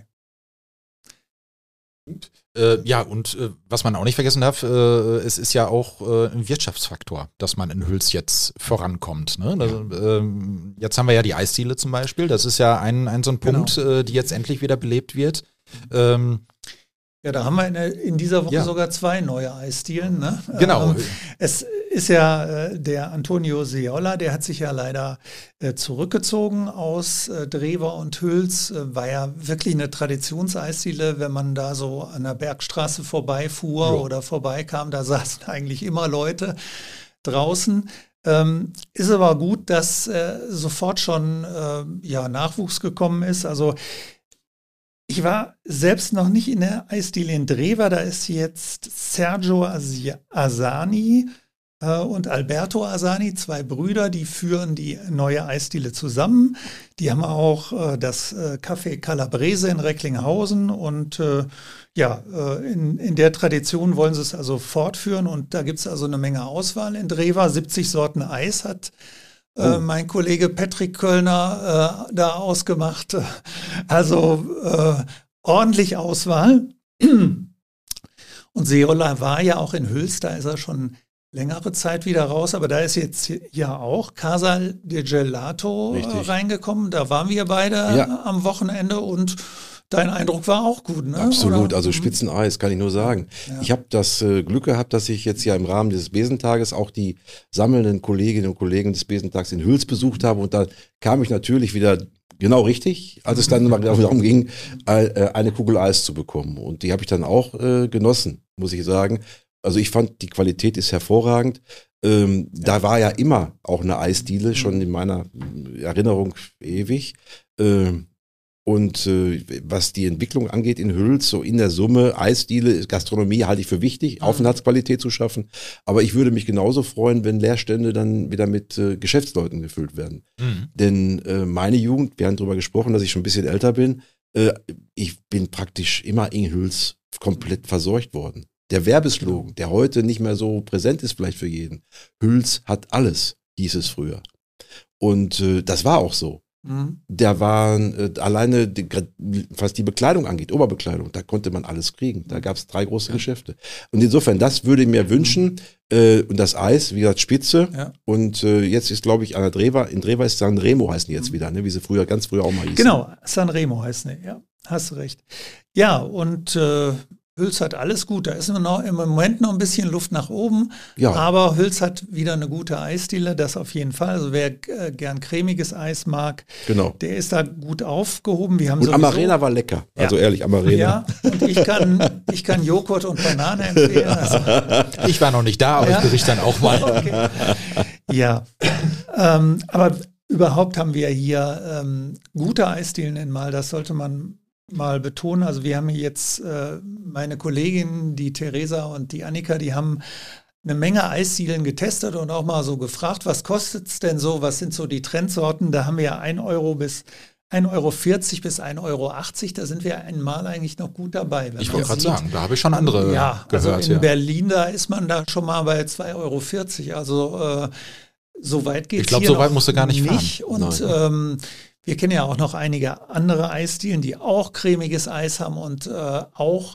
Äh, ja, und äh, was man auch nicht vergessen darf, äh, es ist ja auch äh, ein Wirtschaftsfaktor, dass man in Hüls jetzt vorankommt. Ne? Das, äh, jetzt haben wir ja die Eisdiele zum Beispiel. Das ist ja ein, ein so ein Punkt, genau. äh, die jetzt endlich wieder belebt wird. Ähm, Ja, da haben wir in, in dieser Woche ja. sogar zwei neue Eisdielen. Ne? Genau. Ähm, es ist ja äh, der Antonio Seola, der hat sich ja leider äh, zurückgezogen aus äh, Drewer und Hüls. Äh, war ja wirklich eine Traditionseisdiele, wenn man da so an der Bergstraße vorbeifuhr ja. oder vorbeikam, da saßen eigentlich immer Leute draußen. Ähm, ist aber gut, dass äh, sofort schon äh, ja, Nachwuchs gekommen ist. Also ich war selbst noch nicht in der Eisdiele in Drewer, da ist jetzt Sergio Asani äh, und Alberto Asani, zwei Brüder, die führen die neue Eisdiele zusammen. Die haben auch äh, das äh, Café Calabrese in Recklinghausen und äh, ja, äh, in, in der Tradition wollen sie es also fortführen und da gibt es also eine Menge Auswahl in Drewer. siebzig Sorten Eis hat Oh. mein Kollege Patrick Kölner äh, da ausgemacht. Also äh, ordentlich Auswahl. Und Seola war ja auch in Hüls, da ist er schon längere Zeit wieder raus, aber da ist jetzt ja auch Casa de Gelato Richtig. reingekommen. Da waren wir beide ja. am Wochenende und dein Eindruck war auch gut, ne? Absolut, Oder? also Spitzeneis, kann ich nur sagen. Ja. Ich habe das äh, Glück gehabt, dass ich jetzt ja im Rahmen dieses Besentages auch die sammelnden Kolleginnen und Kollegen des Besentags in Hüls besucht habe und da kam ich natürlich wieder genau richtig, als es dann mal darum ging, äh, eine Kugel Eis zu bekommen. Und die habe ich dann auch äh, genossen, muss ich sagen. Also ich fand, die Qualität ist hervorragend. Ähm, Ja. Da war ja immer auch eine Eisdiele, schon in meiner Erinnerung ewig. Ähm, und äh, was die Entwicklung angeht in Hüls, so in der Summe, Eisdiele, Gastronomie halte ich für wichtig, Mhm. Aufenthaltsqualität zu schaffen. Aber ich würde mich genauso freuen, wenn Leerstände dann wieder mit äh, Geschäftsleuten gefüllt werden. Mhm. Denn äh, meine Jugend, wir haben darüber gesprochen, dass ich schon ein bisschen älter bin, äh, ich bin praktisch immer in Hüls komplett versorgt worden. Der Werbeslogan, der heute nicht mehr so präsent ist vielleicht für jeden. Hüls hat alles, hieß es früher. Und äh, das war auch so. Mhm. Da waren äh, alleine, die, was die Bekleidung angeht, Oberbekleidung, da konnte man alles kriegen. Da gab es drei große Ja. Geschäfte. Und insofern, das würde ich mir wünschen. Äh, und das Eis, wie gesagt, Spitze. Ja. Und äh, jetzt ist, glaube ich, an der Dreva, in Dreva ist Sanremo heißen die jetzt Mhm. wieder, ne? Wie sie früher, ganz früher auch mal hießen. Genau, Sanremo heißt ne, ja, hast du recht. Ja, und äh, Hüls hat alles gut. Da ist nur noch im Moment noch ein bisschen Luft nach oben. Ja. Aber Hüls hat wieder eine gute Eisdiele, das auf jeden Fall. Also wer äh, gern cremiges Eis mag, Genau. der ist da gut aufgehoben. Wir haben Und sowieso- Amarena war lecker. Ja. Also ehrlich, Amarena. Ja, und ich kann, ich kann Joghurt und Banane empfehlen. Also, Ich war noch nicht da, aber Ja. ich berichte dann auch mal. okay. Ja, ähm, aber überhaupt haben wir hier ähm, gute Eisdielen in Mal, das sollte man mal betonen. Also wir haben hier jetzt äh, meine Kolleginnen, die Theresa und die Annika, die haben eine Menge Eisdielen getestet und auch mal so gefragt, was kostet es denn so, was sind so die Trendsorten? Da haben wir ja ein Euro bis ein Euro vierzig bis ein Euro achtzig, da sind wir einmal eigentlich noch gut dabei. wenn Ich man wollte gerade sieht. sagen, da habe ich schon andere Ja, also gehört. in ja. Berlin, da ist man da schon mal bei zwei Euro vierzig. Also äh, so weit geht es Ich glaub, hier so weit noch musst du gar nicht fahren. Und Nein. ähm, wir kennen ja auch noch einige andere Eisdielen, die auch cremiges Eis haben und äh, auch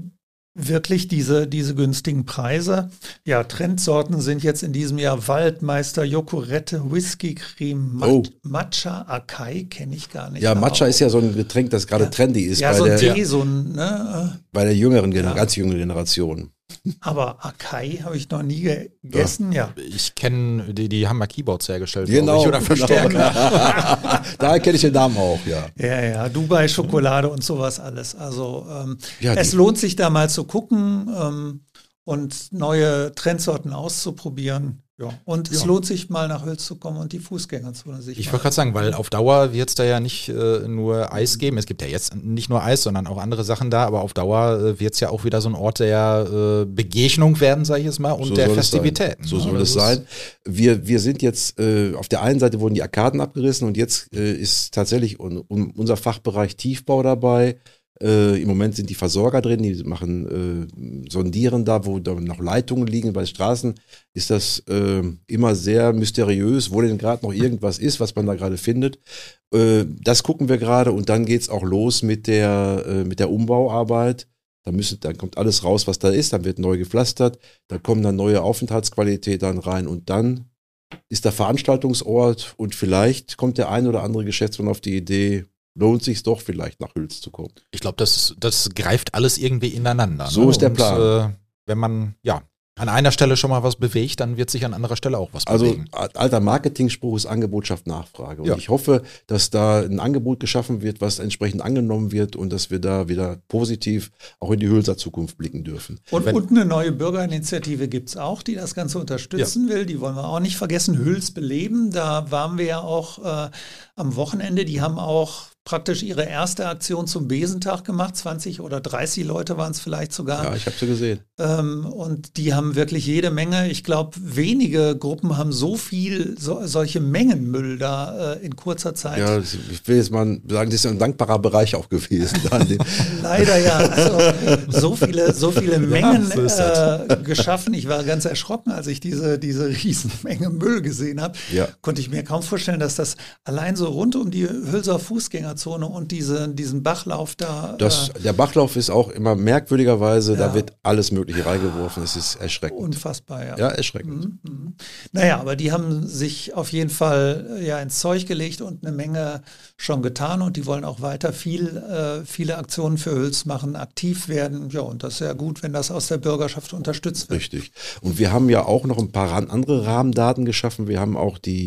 wirklich diese, diese günstigen Preise. Ja, Trendsorten sind jetzt in diesem Jahr Waldmeister, Joghurette, Whisky Creme, Mat Oh. Matcha, Akai kenne ich gar nicht. Ja, aber Matcha auch- ist ja so ein Getränk, das gerade Ja. trendy ist ja, bei, so ein der, Tee, so ein, ne, bei der jüngeren, Gener Ja. ganz jüngeren Generation. aber Akai habe ich noch nie gegessen, ja. Ich kenne, die, die haben mal Keyboards hergestellt, Genau. glaube ich, oder Verstärker. Daher kenne ich den Namen auch, ja. Ja, ja, Dubai-Schokolade und sowas alles. Also ähm, Ja, es die- lohnt sich da mal zu gucken ähm, und neue Trendsorten auszuprobieren. Ja. Und es Ja. lohnt sich mal nach Hüls zu kommen und die Fußgängerzone sich Ich mal- wollte gerade sagen, weil auf Dauer wird es da ja nicht äh, nur Eis geben. Es gibt ja jetzt nicht nur Eis, sondern auch andere Sachen da. Aber auf Dauer äh, wird es ja auch wieder so ein Ort der äh, Begegnung werden, sage ich jetzt mal, und So der soll es sein. Festivitäten. So ne? soll Das es ist- sein. Wir, wir sind jetzt, äh, auf der einen Seite wurden die Arkaden abgerissen und jetzt äh, ist tatsächlich un, un, unser Fachbereich Tiefbau dabei. Äh, Im Moment sind die Versorger drin, die machen äh, Sondieren da, wo da noch Leitungen liegen. Bei Straßen ist das äh, immer sehr mysteriös, wo denn gerade noch irgendwas ist, was man da gerade findet. Äh, das gucken wir gerade und dann geht's auch los mit der, äh, mit der Umbauarbeit. Da müsste, dann kommt alles raus, was da ist, dann wird neu gepflastert, da kommen dann neue Aufenthaltsqualität dann rein und dann ist der Veranstaltungsort und vielleicht kommt der ein oder andere Geschäftsmann auf die Idee, lohnt sich doch vielleicht nach Hüls zu kommen. Ich glaube, das, das greift alles irgendwie ineinander. So ne? ist der Und, Plan. Äh, wenn man ja an einer Stelle schon mal was bewegt, dann wird sich an anderer Stelle auch was Also bewegen. a- alter Marketingspruch ist Angebot schafft Nachfrage. Und Ja. ich hoffe, dass da ein Angebot geschaffen wird, was entsprechend angenommen wird und dass wir da wieder positiv auch in die Hülser Zukunft blicken dürfen. Und, Wenn- und eine neue Bürgerinitiative gibt es auch, die das Ganze unterstützen will. Die wollen wir auch nicht vergessen. Hüls beleben, da waren wir ja auch äh, am Wochenende. Die haben auch praktisch ihre erste Aktion zum Besentag gemacht. zwanzig oder dreißig Leute waren es vielleicht sogar. Ja, ich habe sie gesehen. Ähm, und die haben wirklich jede Menge. Ich glaube, wenige Gruppen haben so viel, so, solche Mengen Müll da äh, in kurzer Zeit. Ja, das- ich will jetzt mal sagen, das ist ein dankbarer Bereich auch gewesen. da an dem- Leider ja. Also so viele, so viele Mengen so ist das. äh, geschaffen. Ich war ganz erschrocken, als ich diese, diese Riesenmenge Müll gesehen habe. Ja. Konnte ich mir kaum vorstellen, dass das allein so rund um die Hülser Fußgängerzone und diese, diesen Bachlauf da. Das, äh, der Bachlauf ist auch immer merkwürdigerweise, Ja. da wird alles Mögliche reingeworfen. Es ist erschreckend. unfassbar, ja. Ja, erschreckend. Mhm, mhm. Naja, aber die haben sich auf jeden Fall äh, ja ins Zeug gelegt und eine Menge schon getan und die wollen auch weiter viel, äh, viele Aktionen für Hüls machen, aktiv werden. Ja, und das ist ja gut, wenn das aus der Bürgerschaft unterstützt wird. Richtig. Und wir haben ja auch noch ein paar ran- andere Rahmendaten geschaffen. Wir haben auch die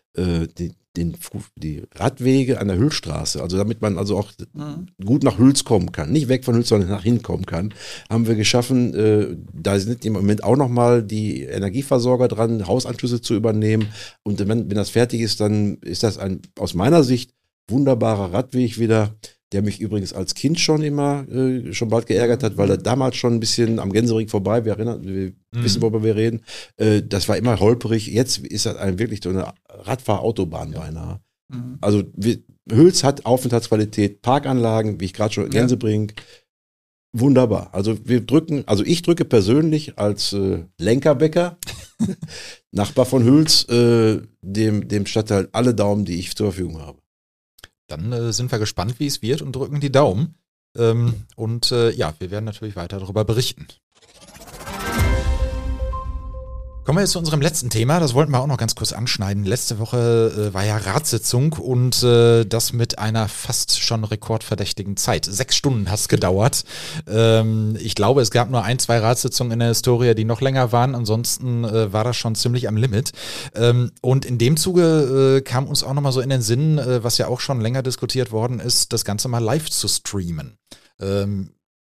äh, die, den, die Radwege an der Hüllstraße, also damit man also auch mhm. gut nach Hüls kommen kann, nicht weg von Hüls, sondern nach hinten kommen kann, haben wir geschaffen, äh, da sind im Moment auch nochmal die Energieversorger dran, Hausanschlüsse zu übernehmen und wenn, wenn das fertig ist, dann ist das ein aus meiner Sicht wunderbarer Radweg wieder, der mich übrigens als Kind schon immer äh, schon bald geärgert hat, weil er damals schon ein bisschen am Gänserich vorbei, wir erinnern, wir mhm. wissen, worüber wir reden, äh, das war immer holperig, jetzt ist das ein, wirklich so eine Radfahrautobahn ja. beinahe. Mhm. Also wir, Hüls hat Aufenthaltsqualität, Parkanlagen, wie ich gerade schon Gänsebrink, ja. wunderbar. Also wir drücken, also ich drücke persönlich als äh, Lenkerbäcker, Nachbar von Hüls, äh, dem, dem Stadtteil alle Daumen, die ich zur Verfügung habe. Dann äh, sind wir gespannt, wie es wird und drücken die Daumen. Ähm, und äh, ja, wir werden natürlich weiter darüber berichten. Kommen wir jetzt zu unserem letzten Thema, das wollten wir auch noch ganz kurz anschneiden. Letzte Woche äh, war ja Ratssitzung und äh, das mit einer fast schon rekordverdächtigen Zeit. Sechs Stunden hat es gedauert. Ähm, ich glaube, es gab nur ein, zwei Ratssitzungen in der Historie, die noch länger waren. Ansonsten äh, war das schon ziemlich am Limit. Ähm, und in dem Zuge äh, kam uns auch nochmal so in den Sinn, äh, was ja auch schon länger diskutiert worden ist, das Ganze mal live zu streamen. Ähm,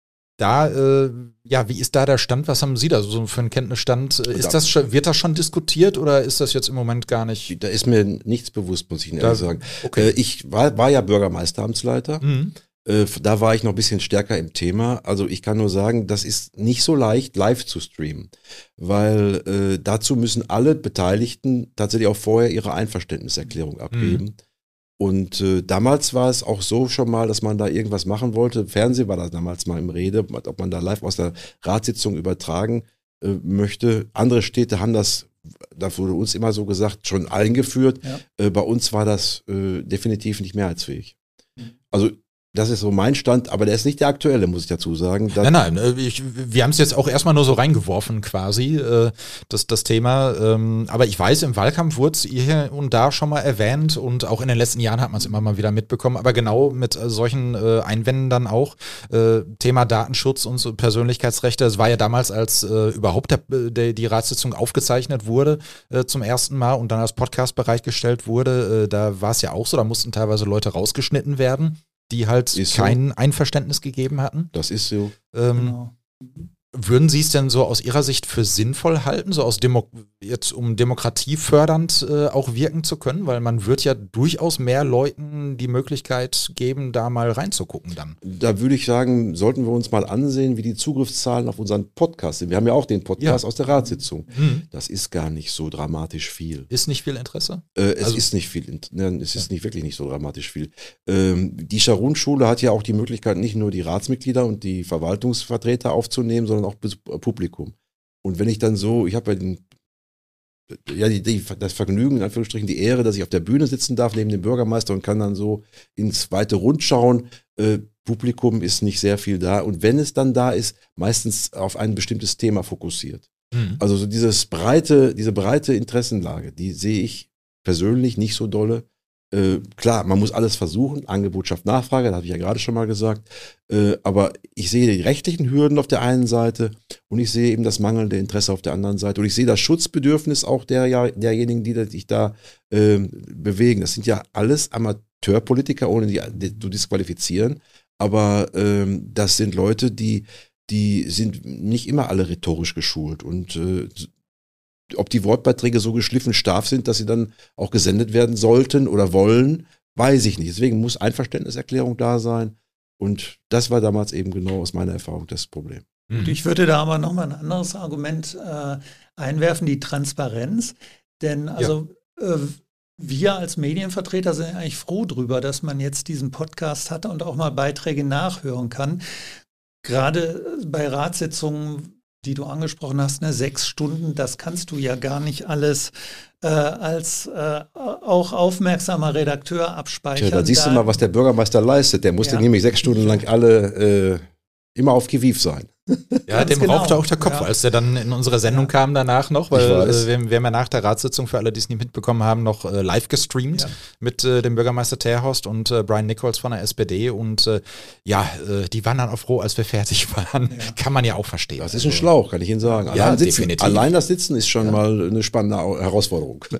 Da, äh, ja, wie ist da der Stand? Was haben Sie da so für einen Kenntnisstand? Ist das schon, wird das schon diskutiert oder ist das jetzt im Moment gar nicht? Da ist mir nichts bewusst, muss ich Ihnen ehrlich sagen. Okay. Äh, ich war, war ja Bürgermeisteramtsleiter. Mhm. Äh, da war ich noch ein bisschen stärker im Thema. Also ich kann nur sagen, das ist nicht so leicht, live zu streamen. Weil äh, dazu müssen alle Beteiligten tatsächlich auch vorher ihre Einverständniserklärung abgeben. Mhm. Und äh, damals war es auch so schon mal, dass man da irgendwas machen wollte. Fernsehen war da damals mal im Rede, ob man da live aus der Ratssitzung übertragen äh, möchte. Andere Städte haben das, da wurde uns immer so gesagt, schon eingeführt. Ja. Äh, bei uns war das äh, definitiv nicht mehrheitsfähig. Mhm. Also das ist so mein Stand, aber der ist nicht der aktuelle, muss ich dazu sagen. Das nein, nein, ich, wir haben es jetzt auch erstmal nur so reingeworfen quasi, äh, das, das Thema. Ähm, aber ich weiß, im Wahlkampf wurde es hier und da schon mal erwähnt und auch in den letzten Jahren hat man es immer mal wieder mitbekommen. Aber genau mit äh, solchen äh, Einwänden dann auch. Äh, Thema Datenschutz und so Persönlichkeitsrechte. Es war ja damals, als äh, überhaupt der, der, die Ratssitzung aufgezeichnet wurde äh, zum ersten Mal und dann als Podcast bereitgestellt wurde, äh, da war es ja auch so, da mussten teilweise Leute rausgeschnitten werden, die halt ist kein so. Einverständnis gegeben hatten. Das ist so. Ähm, genau. Würden Sie es denn so aus Ihrer Sicht für sinnvoll halten, so aus Demo- jetzt um demokratiefördernd äh, auch wirken zu können? Weil man wird ja durchaus mehr Leuten die Möglichkeit geben, da mal reinzugucken dann. Da würde ich sagen, sollten wir uns mal ansehen, wie die Zugriffszahlen auf unseren Podcast sind. Wir haben ja auch den Podcast ja. aus der Ratssitzung. Mhm. Das ist gar nicht so dramatisch viel. Ist nicht viel Interesse? Äh, es also, ist nicht viel. Nein, es ist ja. nicht wirklich nicht so dramatisch viel. Ähm, die Scharun-Schule hat ja auch die Möglichkeit, nicht nur die Ratsmitglieder und die Verwaltungsvertreter aufzunehmen, sondern auch Publikum. Und wenn ich dann so, ich habe ja, den, ja die, die, das Vergnügen, in Anführungsstrichen die Ehre, dass ich auf der Bühne sitzen darf neben dem Bürgermeister und kann dann so ins weite Rund schauen. Äh, Publikum ist nicht sehr viel da. Und wenn es dann da ist, meistens auf ein bestimmtes Thema fokussiert. Mhm. Also so dieses breite, diese breite Interessenlage, die sehe ich persönlich nicht so dolle. Äh, klar, man muss alles versuchen, Angebot schafft Nachfrage, das habe ich ja gerade schon mal gesagt, äh, aber ich sehe die rechtlichen Hürden auf der einen Seite und ich sehe eben das mangelnde Interesse auf der anderen Seite und ich sehe das Schutzbedürfnis auch der, derjenigen, die sich da äh, bewegen. Das sind ja alles Amateurpolitiker, ohne die, die zu disqualifizieren, aber ähm, das sind Leute, die, die sind nicht immer alle rhetorisch geschult und äh, ob die Wortbeiträge so geschliffen scharf sind, dass sie dann auch gesendet werden sollten oder wollen, weiß ich nicht. Deswegen muss Einverständniserklärung da sein. Und das war damals eben genau aus meiner Erfahrung das Problem. Und ich würde da aber nochmal ein anderes Argument äh, einwerfen, die Transparenz. Denn also ja. äh, wir als Medienvertreter sind eigentlich froh drüber, dass man jetzt diesen Podcast hat und auch mal Beiträge nachhören kann. Gerade bei Ratssitzungen, die du angesprochen hast, ne, sechs Stunden, das kannst du ja gar nicht alles äh, als äh, auch aufmerksamer Redakteur abspeichern. Tja, da siehst da, du mal, was der Bürgermeister leistet. Der musste ja. nämlich sechs Stunden lang alle äh, immer auf Gewief sein. Ja, dem genau. rauchte auch der Kopf, ja. als der dann in unsere Sendung ja. kam danach noch, weil äh, wir, wir haben ja nach der Ratssitzung, für alle, die es nicht mitbekommen haben, noch äh, live gestreamt ja. mit äh, dem Bürgermeister Terhorst und äh, Brian Nichols von der S P D und äh, ja, äh, die waren dann auch froh, als wir fertig waren. Ja. Kann man ja auch verstehen. Das ist ein Schlauch, kann ich Ihnen sagen. Allein, ja, sitzen, allein das Sitzen ist schon ja. mal eine spannende Herausforderung. Ja.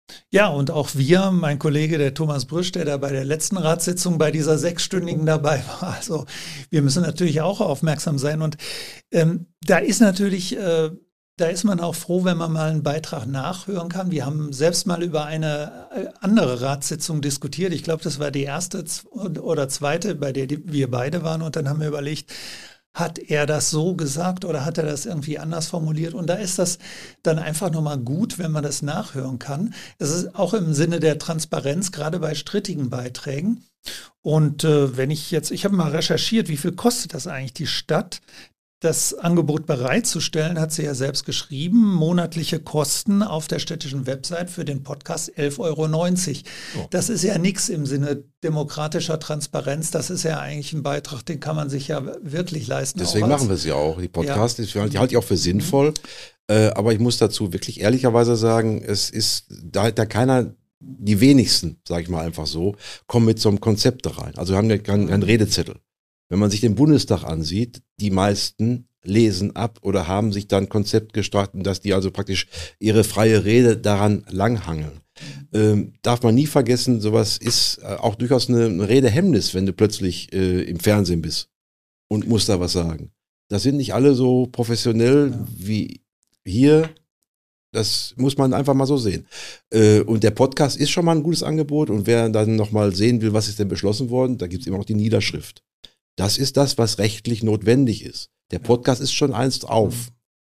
Ja, und auch wir, mein Kollege, der Thomas Brüsch, der da bei der letzten Ratssitzung bei dieser sechsstündigen dabei war. Also wir müssen natürlich auch aufmerksam sein. Und ähm, da ist natürlich, äh, da ist man auch froh, wenn man mal einen Beitrag nachhören kann. Wir haben selbst mal über eine andere Ratssitzung diskutiert. Ich glaube, das war die erste oder zweite, bei der wir beide waren. Und dann haben wir überlegt, hat er das so gesagt oder hat er das irgendwie anders formuliert? Und da ist das dann einfach nochmal gut, wenn man das nachhören kann. Es ist auch im Sinne der Transparenz, gerade bei strittigen Beiträgen. Und äh, wenn ich jetzt, ich habe mal recherchiert, wie viel kostet das eigentlich die Stadt, das Angebot bereitzustellen, hat sie ja selbst geschrieben, monatliche Kosten auf der städtischen Website für den Podcast elf Euro neunzig. Oh. Das ist ja nichts im Sinne demokratischer Transparenz, das ist ja eigentlich ein Beitrag, den kann man sich ja wirklich leisten. Deswegen machen wir es ja auch. Die Podcasts, ja. die halte ich auch für sinnvoll, mhm. äh, aber ich muss dazu wirklich ehrlicherweise sagen, es ist, da hat da keiner, die wenigsten, sage ich mal einfach so, kommen mit so einem Konzept rein. Also wir haben ja keinen, keinen Redezettel. Wenn man sich den Bundestag ansieht, die meisten lesen ab oder haben sich dann Konzept gestaltet, dass die also praktisch ihre freie Rede daran langhangeln. Ähm, darf man nie vergessen, sowas ist äh, auch durchaus eine, eine Redehemmnis, wenn du plötzlich äh, im Fernsehen bist und musst da was sagen. Das sind nicht alle so professionell ja. wie hier. Das muss man einfach mal so sehen. Äh, und der Podcast ist schon mal ein gutes Angebot und wer dann nochmal sehen will, was ist denn beschlossen worden, da gibt es immer noch die Niederschrift. Das ist das, was rechtlich notwendig ist. Der Podcast ist schon einst auf.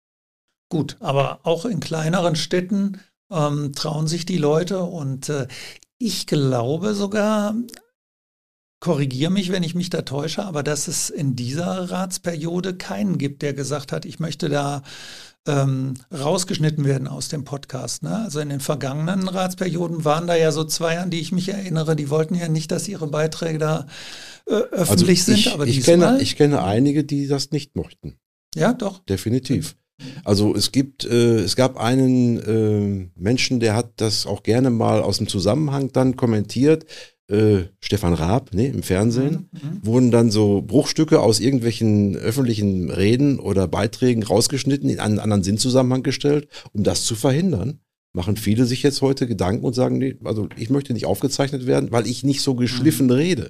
Gut, aber auch in kleineren Städten ähm, trauen sich die Leute und äh, ich glaube sogar, korrigiere mich, wenn ich mich da täusche, aber dass es in dieser Ratsperiode keinen gibt, der gesagt hat, ich möchte da ähm, rausgeschnitten werden aus dem Podcast. Ne? Also in den vergangenen Ratsperioden waren da ja so zwei, an die ich mich erinnere, die wollten ja nicht, dass ihre Beiträge da äh, öffentlich also ich, sind. Aber ich, kenne, ich kenne einige, die das nicht mochten. Ja, doch. Definitiv. Also es gibt, äh, es gab einen äh, Menschen, der hat das auch gerne mal aus dem Zusammenhang dann kommentiert. Äh, Stefan Raab, ne, im Fernsehen, mhm. wurden dann so Bruchstücke aus irgendwelchen öffentlichen Reden oder Beiträgen rausgeschnitten, in einen anderen Sinnzusammenhang gestellt, um das zu verhindern. Machen viele sich jetzt heute Gedanken und sagen, nee, also ich möchte nicht aufgezeichnet werden, weil ich nicht so geschliffen mhm. rede.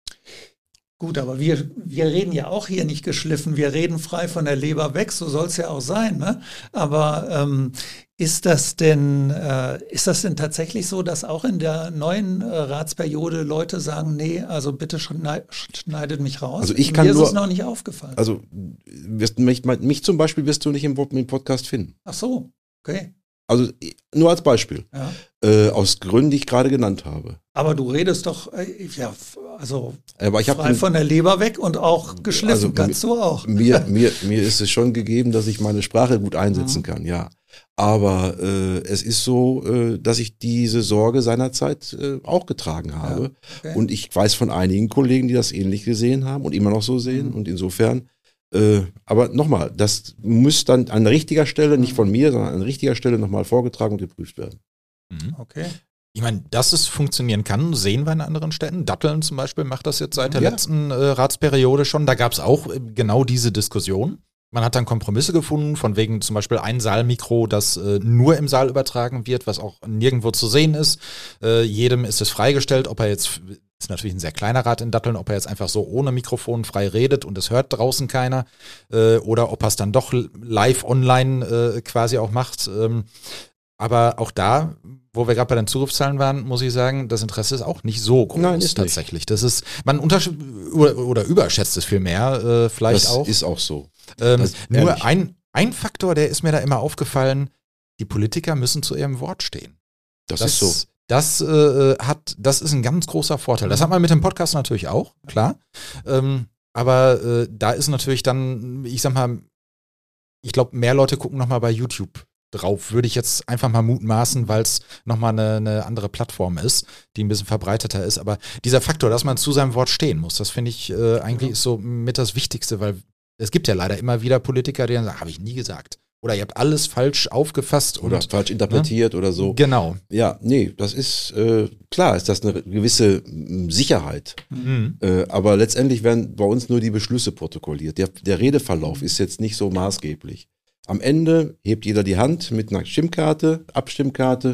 Gut, aber wir, wir reden ja auch hier nicht geschliffen, wir reden frei von der Leber weg, so soll es ja auch sein. Ne? Aber ähm, ist das denn, äh, ist das denn tatsächlich so, dass auch in der neuen äh, Ratsperiode Leute sagen, nee, also bitte schneid, schneidet mich raus? Also ich kann Mir nur, ist es noch nicht aufgefallen. Also wirst, mich, mich zum Beispiel wirst du nicht im, im Podcast finden. Ach so, okay. Also nur als Beispiel, ja. äh, aus Gründen, die ich gerade genannt habe. Aber du redest doch, äh, ja, also Aber ich frei den, von der Leber weg und auch geschliffen also, kannst du auch. Mir, mir, mir ist es schon gegeben, dass ich meine Sprache gut einsetzen mhm. kann, ja. Aber äh, es ist so, äh, dass ich diese Sorge seinerzeit äh, auch getragen habe. Ja, okay. Und ich weiß von einigen Kollegen, die das ähnlich gesehen haben und immer noch so sehen. Mhm. Und insofern, äh, aber nochmal, das muss dann an richtiger Stelle, nicht von mir, sondern an richtiger Stelle nochmal vorgetragen und geprüft werden. Mhm. Okay. Ich meine, dass es funktionieren kann, sehen wir in anderen Städten. Datteln zum Beispiel macht das jetzt seit der ja. letzten äh, Ratsperiode schon. Da gab es auch äh, genau diese Diskussion. Man hat dann Kompromisse gefunden, von wegen zum Beispiel ein Saalmikro, das äh, nur im Saal übertragen wird, was auch nirgendwo zu sehen ist. Äh, jedem ist es freigestellt, ob er jetzt, ist natürlich ein sehr kleiner Rat in Datteln, ob er jetzt einfach so ohne Mikrofon frei redet und es hört draußen keiner, äh, oder ob er es dann doch live online äh, quasi auch macht. Ähm, aber auch da, wo wir gerade bei den Zurufszahlen waren, muss ich sagen, das Interesse ist auch nicht so groß. Nein, ist tatsächlich. Nicht. Das ist, man untersch- oder, oder überschätzt es viel mehr, äh, vielleicht das auch. Das ist auch so. Ähm, nur ein, ein Faktor, der ist mir da immer aufgefallen, die Politiker müssen zu ihrem Wort stehen. Das, das ist so. Das äh, hat, das ist ein ganz großer Vorteil. Das hat man mit dem Podcast natürlich auch, klar. Ähm, aber äh, da ist natürlich dann, ich sag mal, ich glaube, mehr Leute gucken nochmal bei YouTube drauf, würde ich jetzt einfach mal mutmaßen, weil es nochmal eine, eine andere Plattform ist, die ein bisschen verbreiteter ist. Aber dieser Faktor, dass man zu seinem Wort stehen muss, das finde ich äh, eigentlich ja. ist so mit das Wichtigste, weil es gibt ja leider immer wieder Politiker, die dann sagen, habe ich nie gesagt. Oder ihr habt alles falsch aufgefasst. Oder und, falsch interpretiert, ne? Oder so. Genau. Ja, nee, das ist, äh, klar ist das eine gewisse Sicherheit. Mhm. Äh, aber letztendlich werden bei uns nur die Beschlüsse protokolliert. Der, der Redeverlauf ist jetzt nicht so maßgeblich. Am Ende hebt jeder die Hand mit einer Stimmkarte, Abstimmkarte,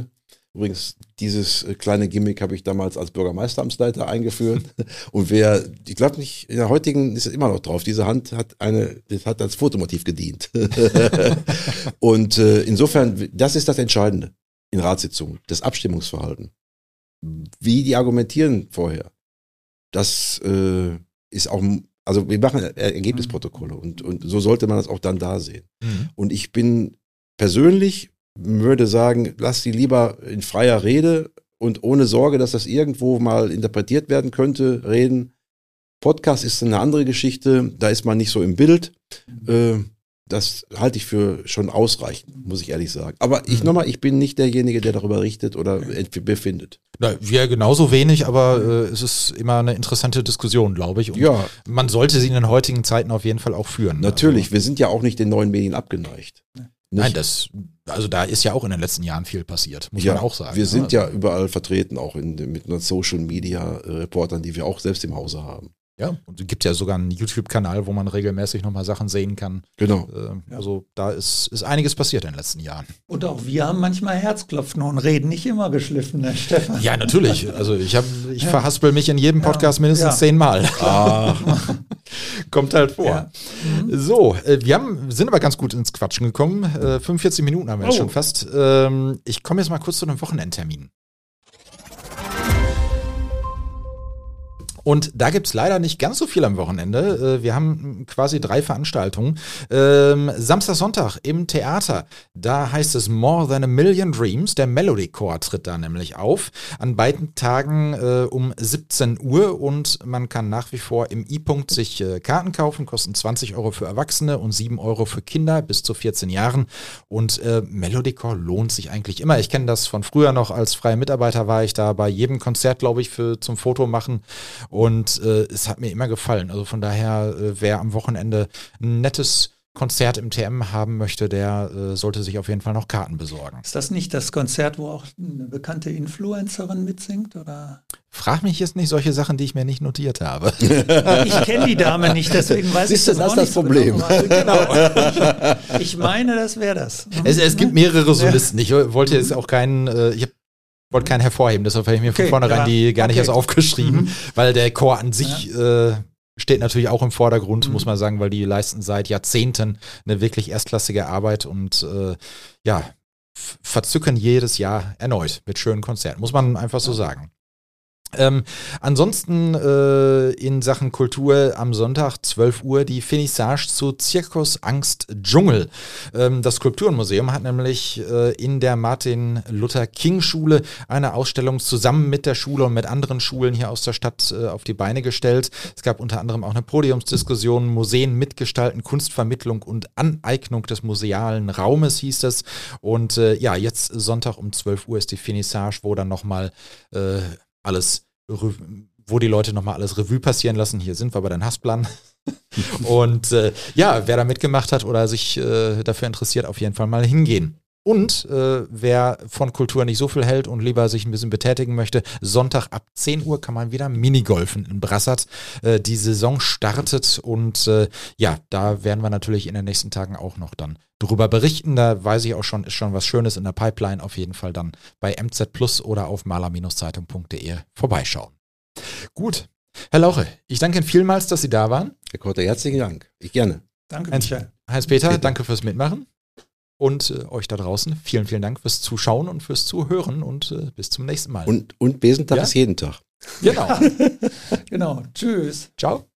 Übrigens, dieses kleine Gimmick habe ich damals als Bürgermeisteramtsleiter eingeführt. Und wer, ich glaube nicht, in der heutigen ist es immer noch drauf, diese Hand hat eine, das hat als Fotomotiv gedient. Und äh, insofern, das ist das Entscheidende in Ratssitzungen, das Abstimmungsverhalten. Wie die argumentieren vorher. Das äh, ist auch, also wir machen Ergebnisprotokolle und, und so sollte man das auch dann da sehen. Mhm. Und ich bin persönlich, würde sagen, lass die lieber in freier Rede und ohne Sorge, dass das irgendwo mal interpretiert werden könnte, reden. Podcast ist eine andere Geschichte, da ist man nicht so im Bild. Äh, das halte ich für schon ausreichend, muss ich ehrlich sagen. Aber ich mhm. nochmal, ich bin nicht derjenige, der darüber richtet oder befindet. Na, wir genauso wenig, aber äh, es ist immer eine interessante Diskussion, glaube ich. Und ja. man sollte sie in den heutigen Zeiten auf jeden Fall auch führen. Natürlich, also, wir sind ja auch nicht den neuen Medien abgeneigt. Nicht? Nein, das, also da ist ja auch in den letzten Jahren viel passiert, muss ja, man auch sagen. Wir sind also. ja überall vertreten, auch in, mit einer Social-Media-Reportern, die wir auch selbst im Hause haben. Ja, und es gibt ja sogar einen YouTube-Kanal, wo man regelmäßig nochmal Sachen sehen kann. Genau. Äh, also da ist, ist einiges passiert in den letzten Jahren. Und auch wir haben manchmal Herzklopfen und reden nicht immer geschliffen, ne, Stefan? Ja, natürlich. Also ich, hab, ich ja. verhaspel mich in jedem Ja. Podcast mindestens Ja. zehnmal. Ach. Kommt halt vor. Ja. Mhm. So, äh, wir haben, sind aber ganz gut ins Quatschen gekommen. Äh, fünfundvierzig Minuten haben wir jetzt Oh. schon fast. Ähm, ich komme jetzt mal kurz zu einem Wochenendtermin. Und da gibt's leider nicht ganz so viel am Wochenende. Wir haben quasi drei Veranstaltungen. Ähm, Samstag, Sonntag im Theater, da heißt es More Than a Million Dreams. Der Melody Chor tritt da nämlich auf. An beiden Tagen äh, um siebzehn Uhr und man kann nach wie vor im I-Punkt sich äh, Karten kaufen. Kosten zwanzig Euro für Erwachsene und sieben Euro für Kinder bis zu vierzehn Jahren. Und äh, Melody Chor lohnt sich eigentlich immer. Ich kenne das von früher noch. Als freier Mitarbeiter war ich da bei jedem Konzert, glaube ich, für zum Foto machen. Und äh, es hat mir immer gefallen. Also von daher, äh, wer am Wochenende ein nettes Konzert im T M haben möchte, der äh, sollte sich auf jeden Fall noch Karten besorgen. Ist das nicht das Konzert, wo auch eine bekannte Influencerin mitsingt? Oder? Frag mich jetzt nicht solche Sachen, die ich mir nicht notiert habe. Ich kenne die Dame nicht, deswegen weiß Siehst ich du, das das auch ist nicht das so Problem. genau. genau. Ich, ich meine, das wäre das. Es, es gibt mehrere Solisten. Ich wollte jetzt auch keinen, äh, ich habe wollte keinen hervorheben, deshalb habe ich mir Okay, von vornherein ja. die gar nicht Okay. erst aufgeschrieben, Mhm. weil der Chor an sich äh, steht natürlich auch im Vordergrund, Mhm. muss man sagen, weil die leisten seit Jahrzehnten eine wirklich erstklassige Arbeit und äh, ja, f- verzücken jedes Jahr erneut mit schönen Konzerten, muss man einfach so sagen. Ähm, ansonsten äh, in Sachen Kultur am Sonntag zwölf Uhr die Finissage zu Zirkus Angst Dschungel. Ähm, das Skulpturenmuseum hat nämlich äh, in der Martin-Luther-King-Schule eine Ausstellung zusammen mit der Schule und mit anderen Schulen hier aus der Stadt äh, auf die Beine gestellt. Es gab unter anderem auch eine Podiumsdiskussion, Museen mitgestalten, Kunstvermittlung und Aneignung des musealen Raumes hieß es. Und äh, ja, jetzt Sonntag um zwölf Uhr ist die Finissage, wo dann nochmal äh, alles, wo die Leute nochmal alles Revue passieren lassen. Hier sind wir bei den Hasplern. Und äh, ja, wer da mitgemacht hat oder sich äh, dafür interessiert, auf jeden Fall mal hingehen. Und äh, wer von Kultur nicht so viel hält und lieber sich ein bisschen betätigen möchte, Sonntag ab zehn Uhr kann man wieder Minigolfen in Brassard. Äh, die Saison startet und äh, ja, da werden wir natürlich in den nächsten Tagen auch noch dann drüber berichten. Da weiß ich auch schon, ist schon was Schönes in der Pipeline. Auf jeden Fall dann bei M Z Plus oder auf maler Zeitung punkt de vorbeischauen. Gut, Herr Lauche, ich danke Ihnen vielmals, dass Sie da waren. Herr Kotter, herzlichen Dank. Ich gerne. Danke, Heinz, Michael. Heinz-Peter, Bitte. danke fürs Mitmachen. Und äh, euch da draußen, vielen, vielen Dank fürs Zuschauen und fürs Zuhören und äh, bis zum nächsten Mal. Und, und Besentag Ja? ist jeden Tag. Genau. Genau. Tschüss. Ciao.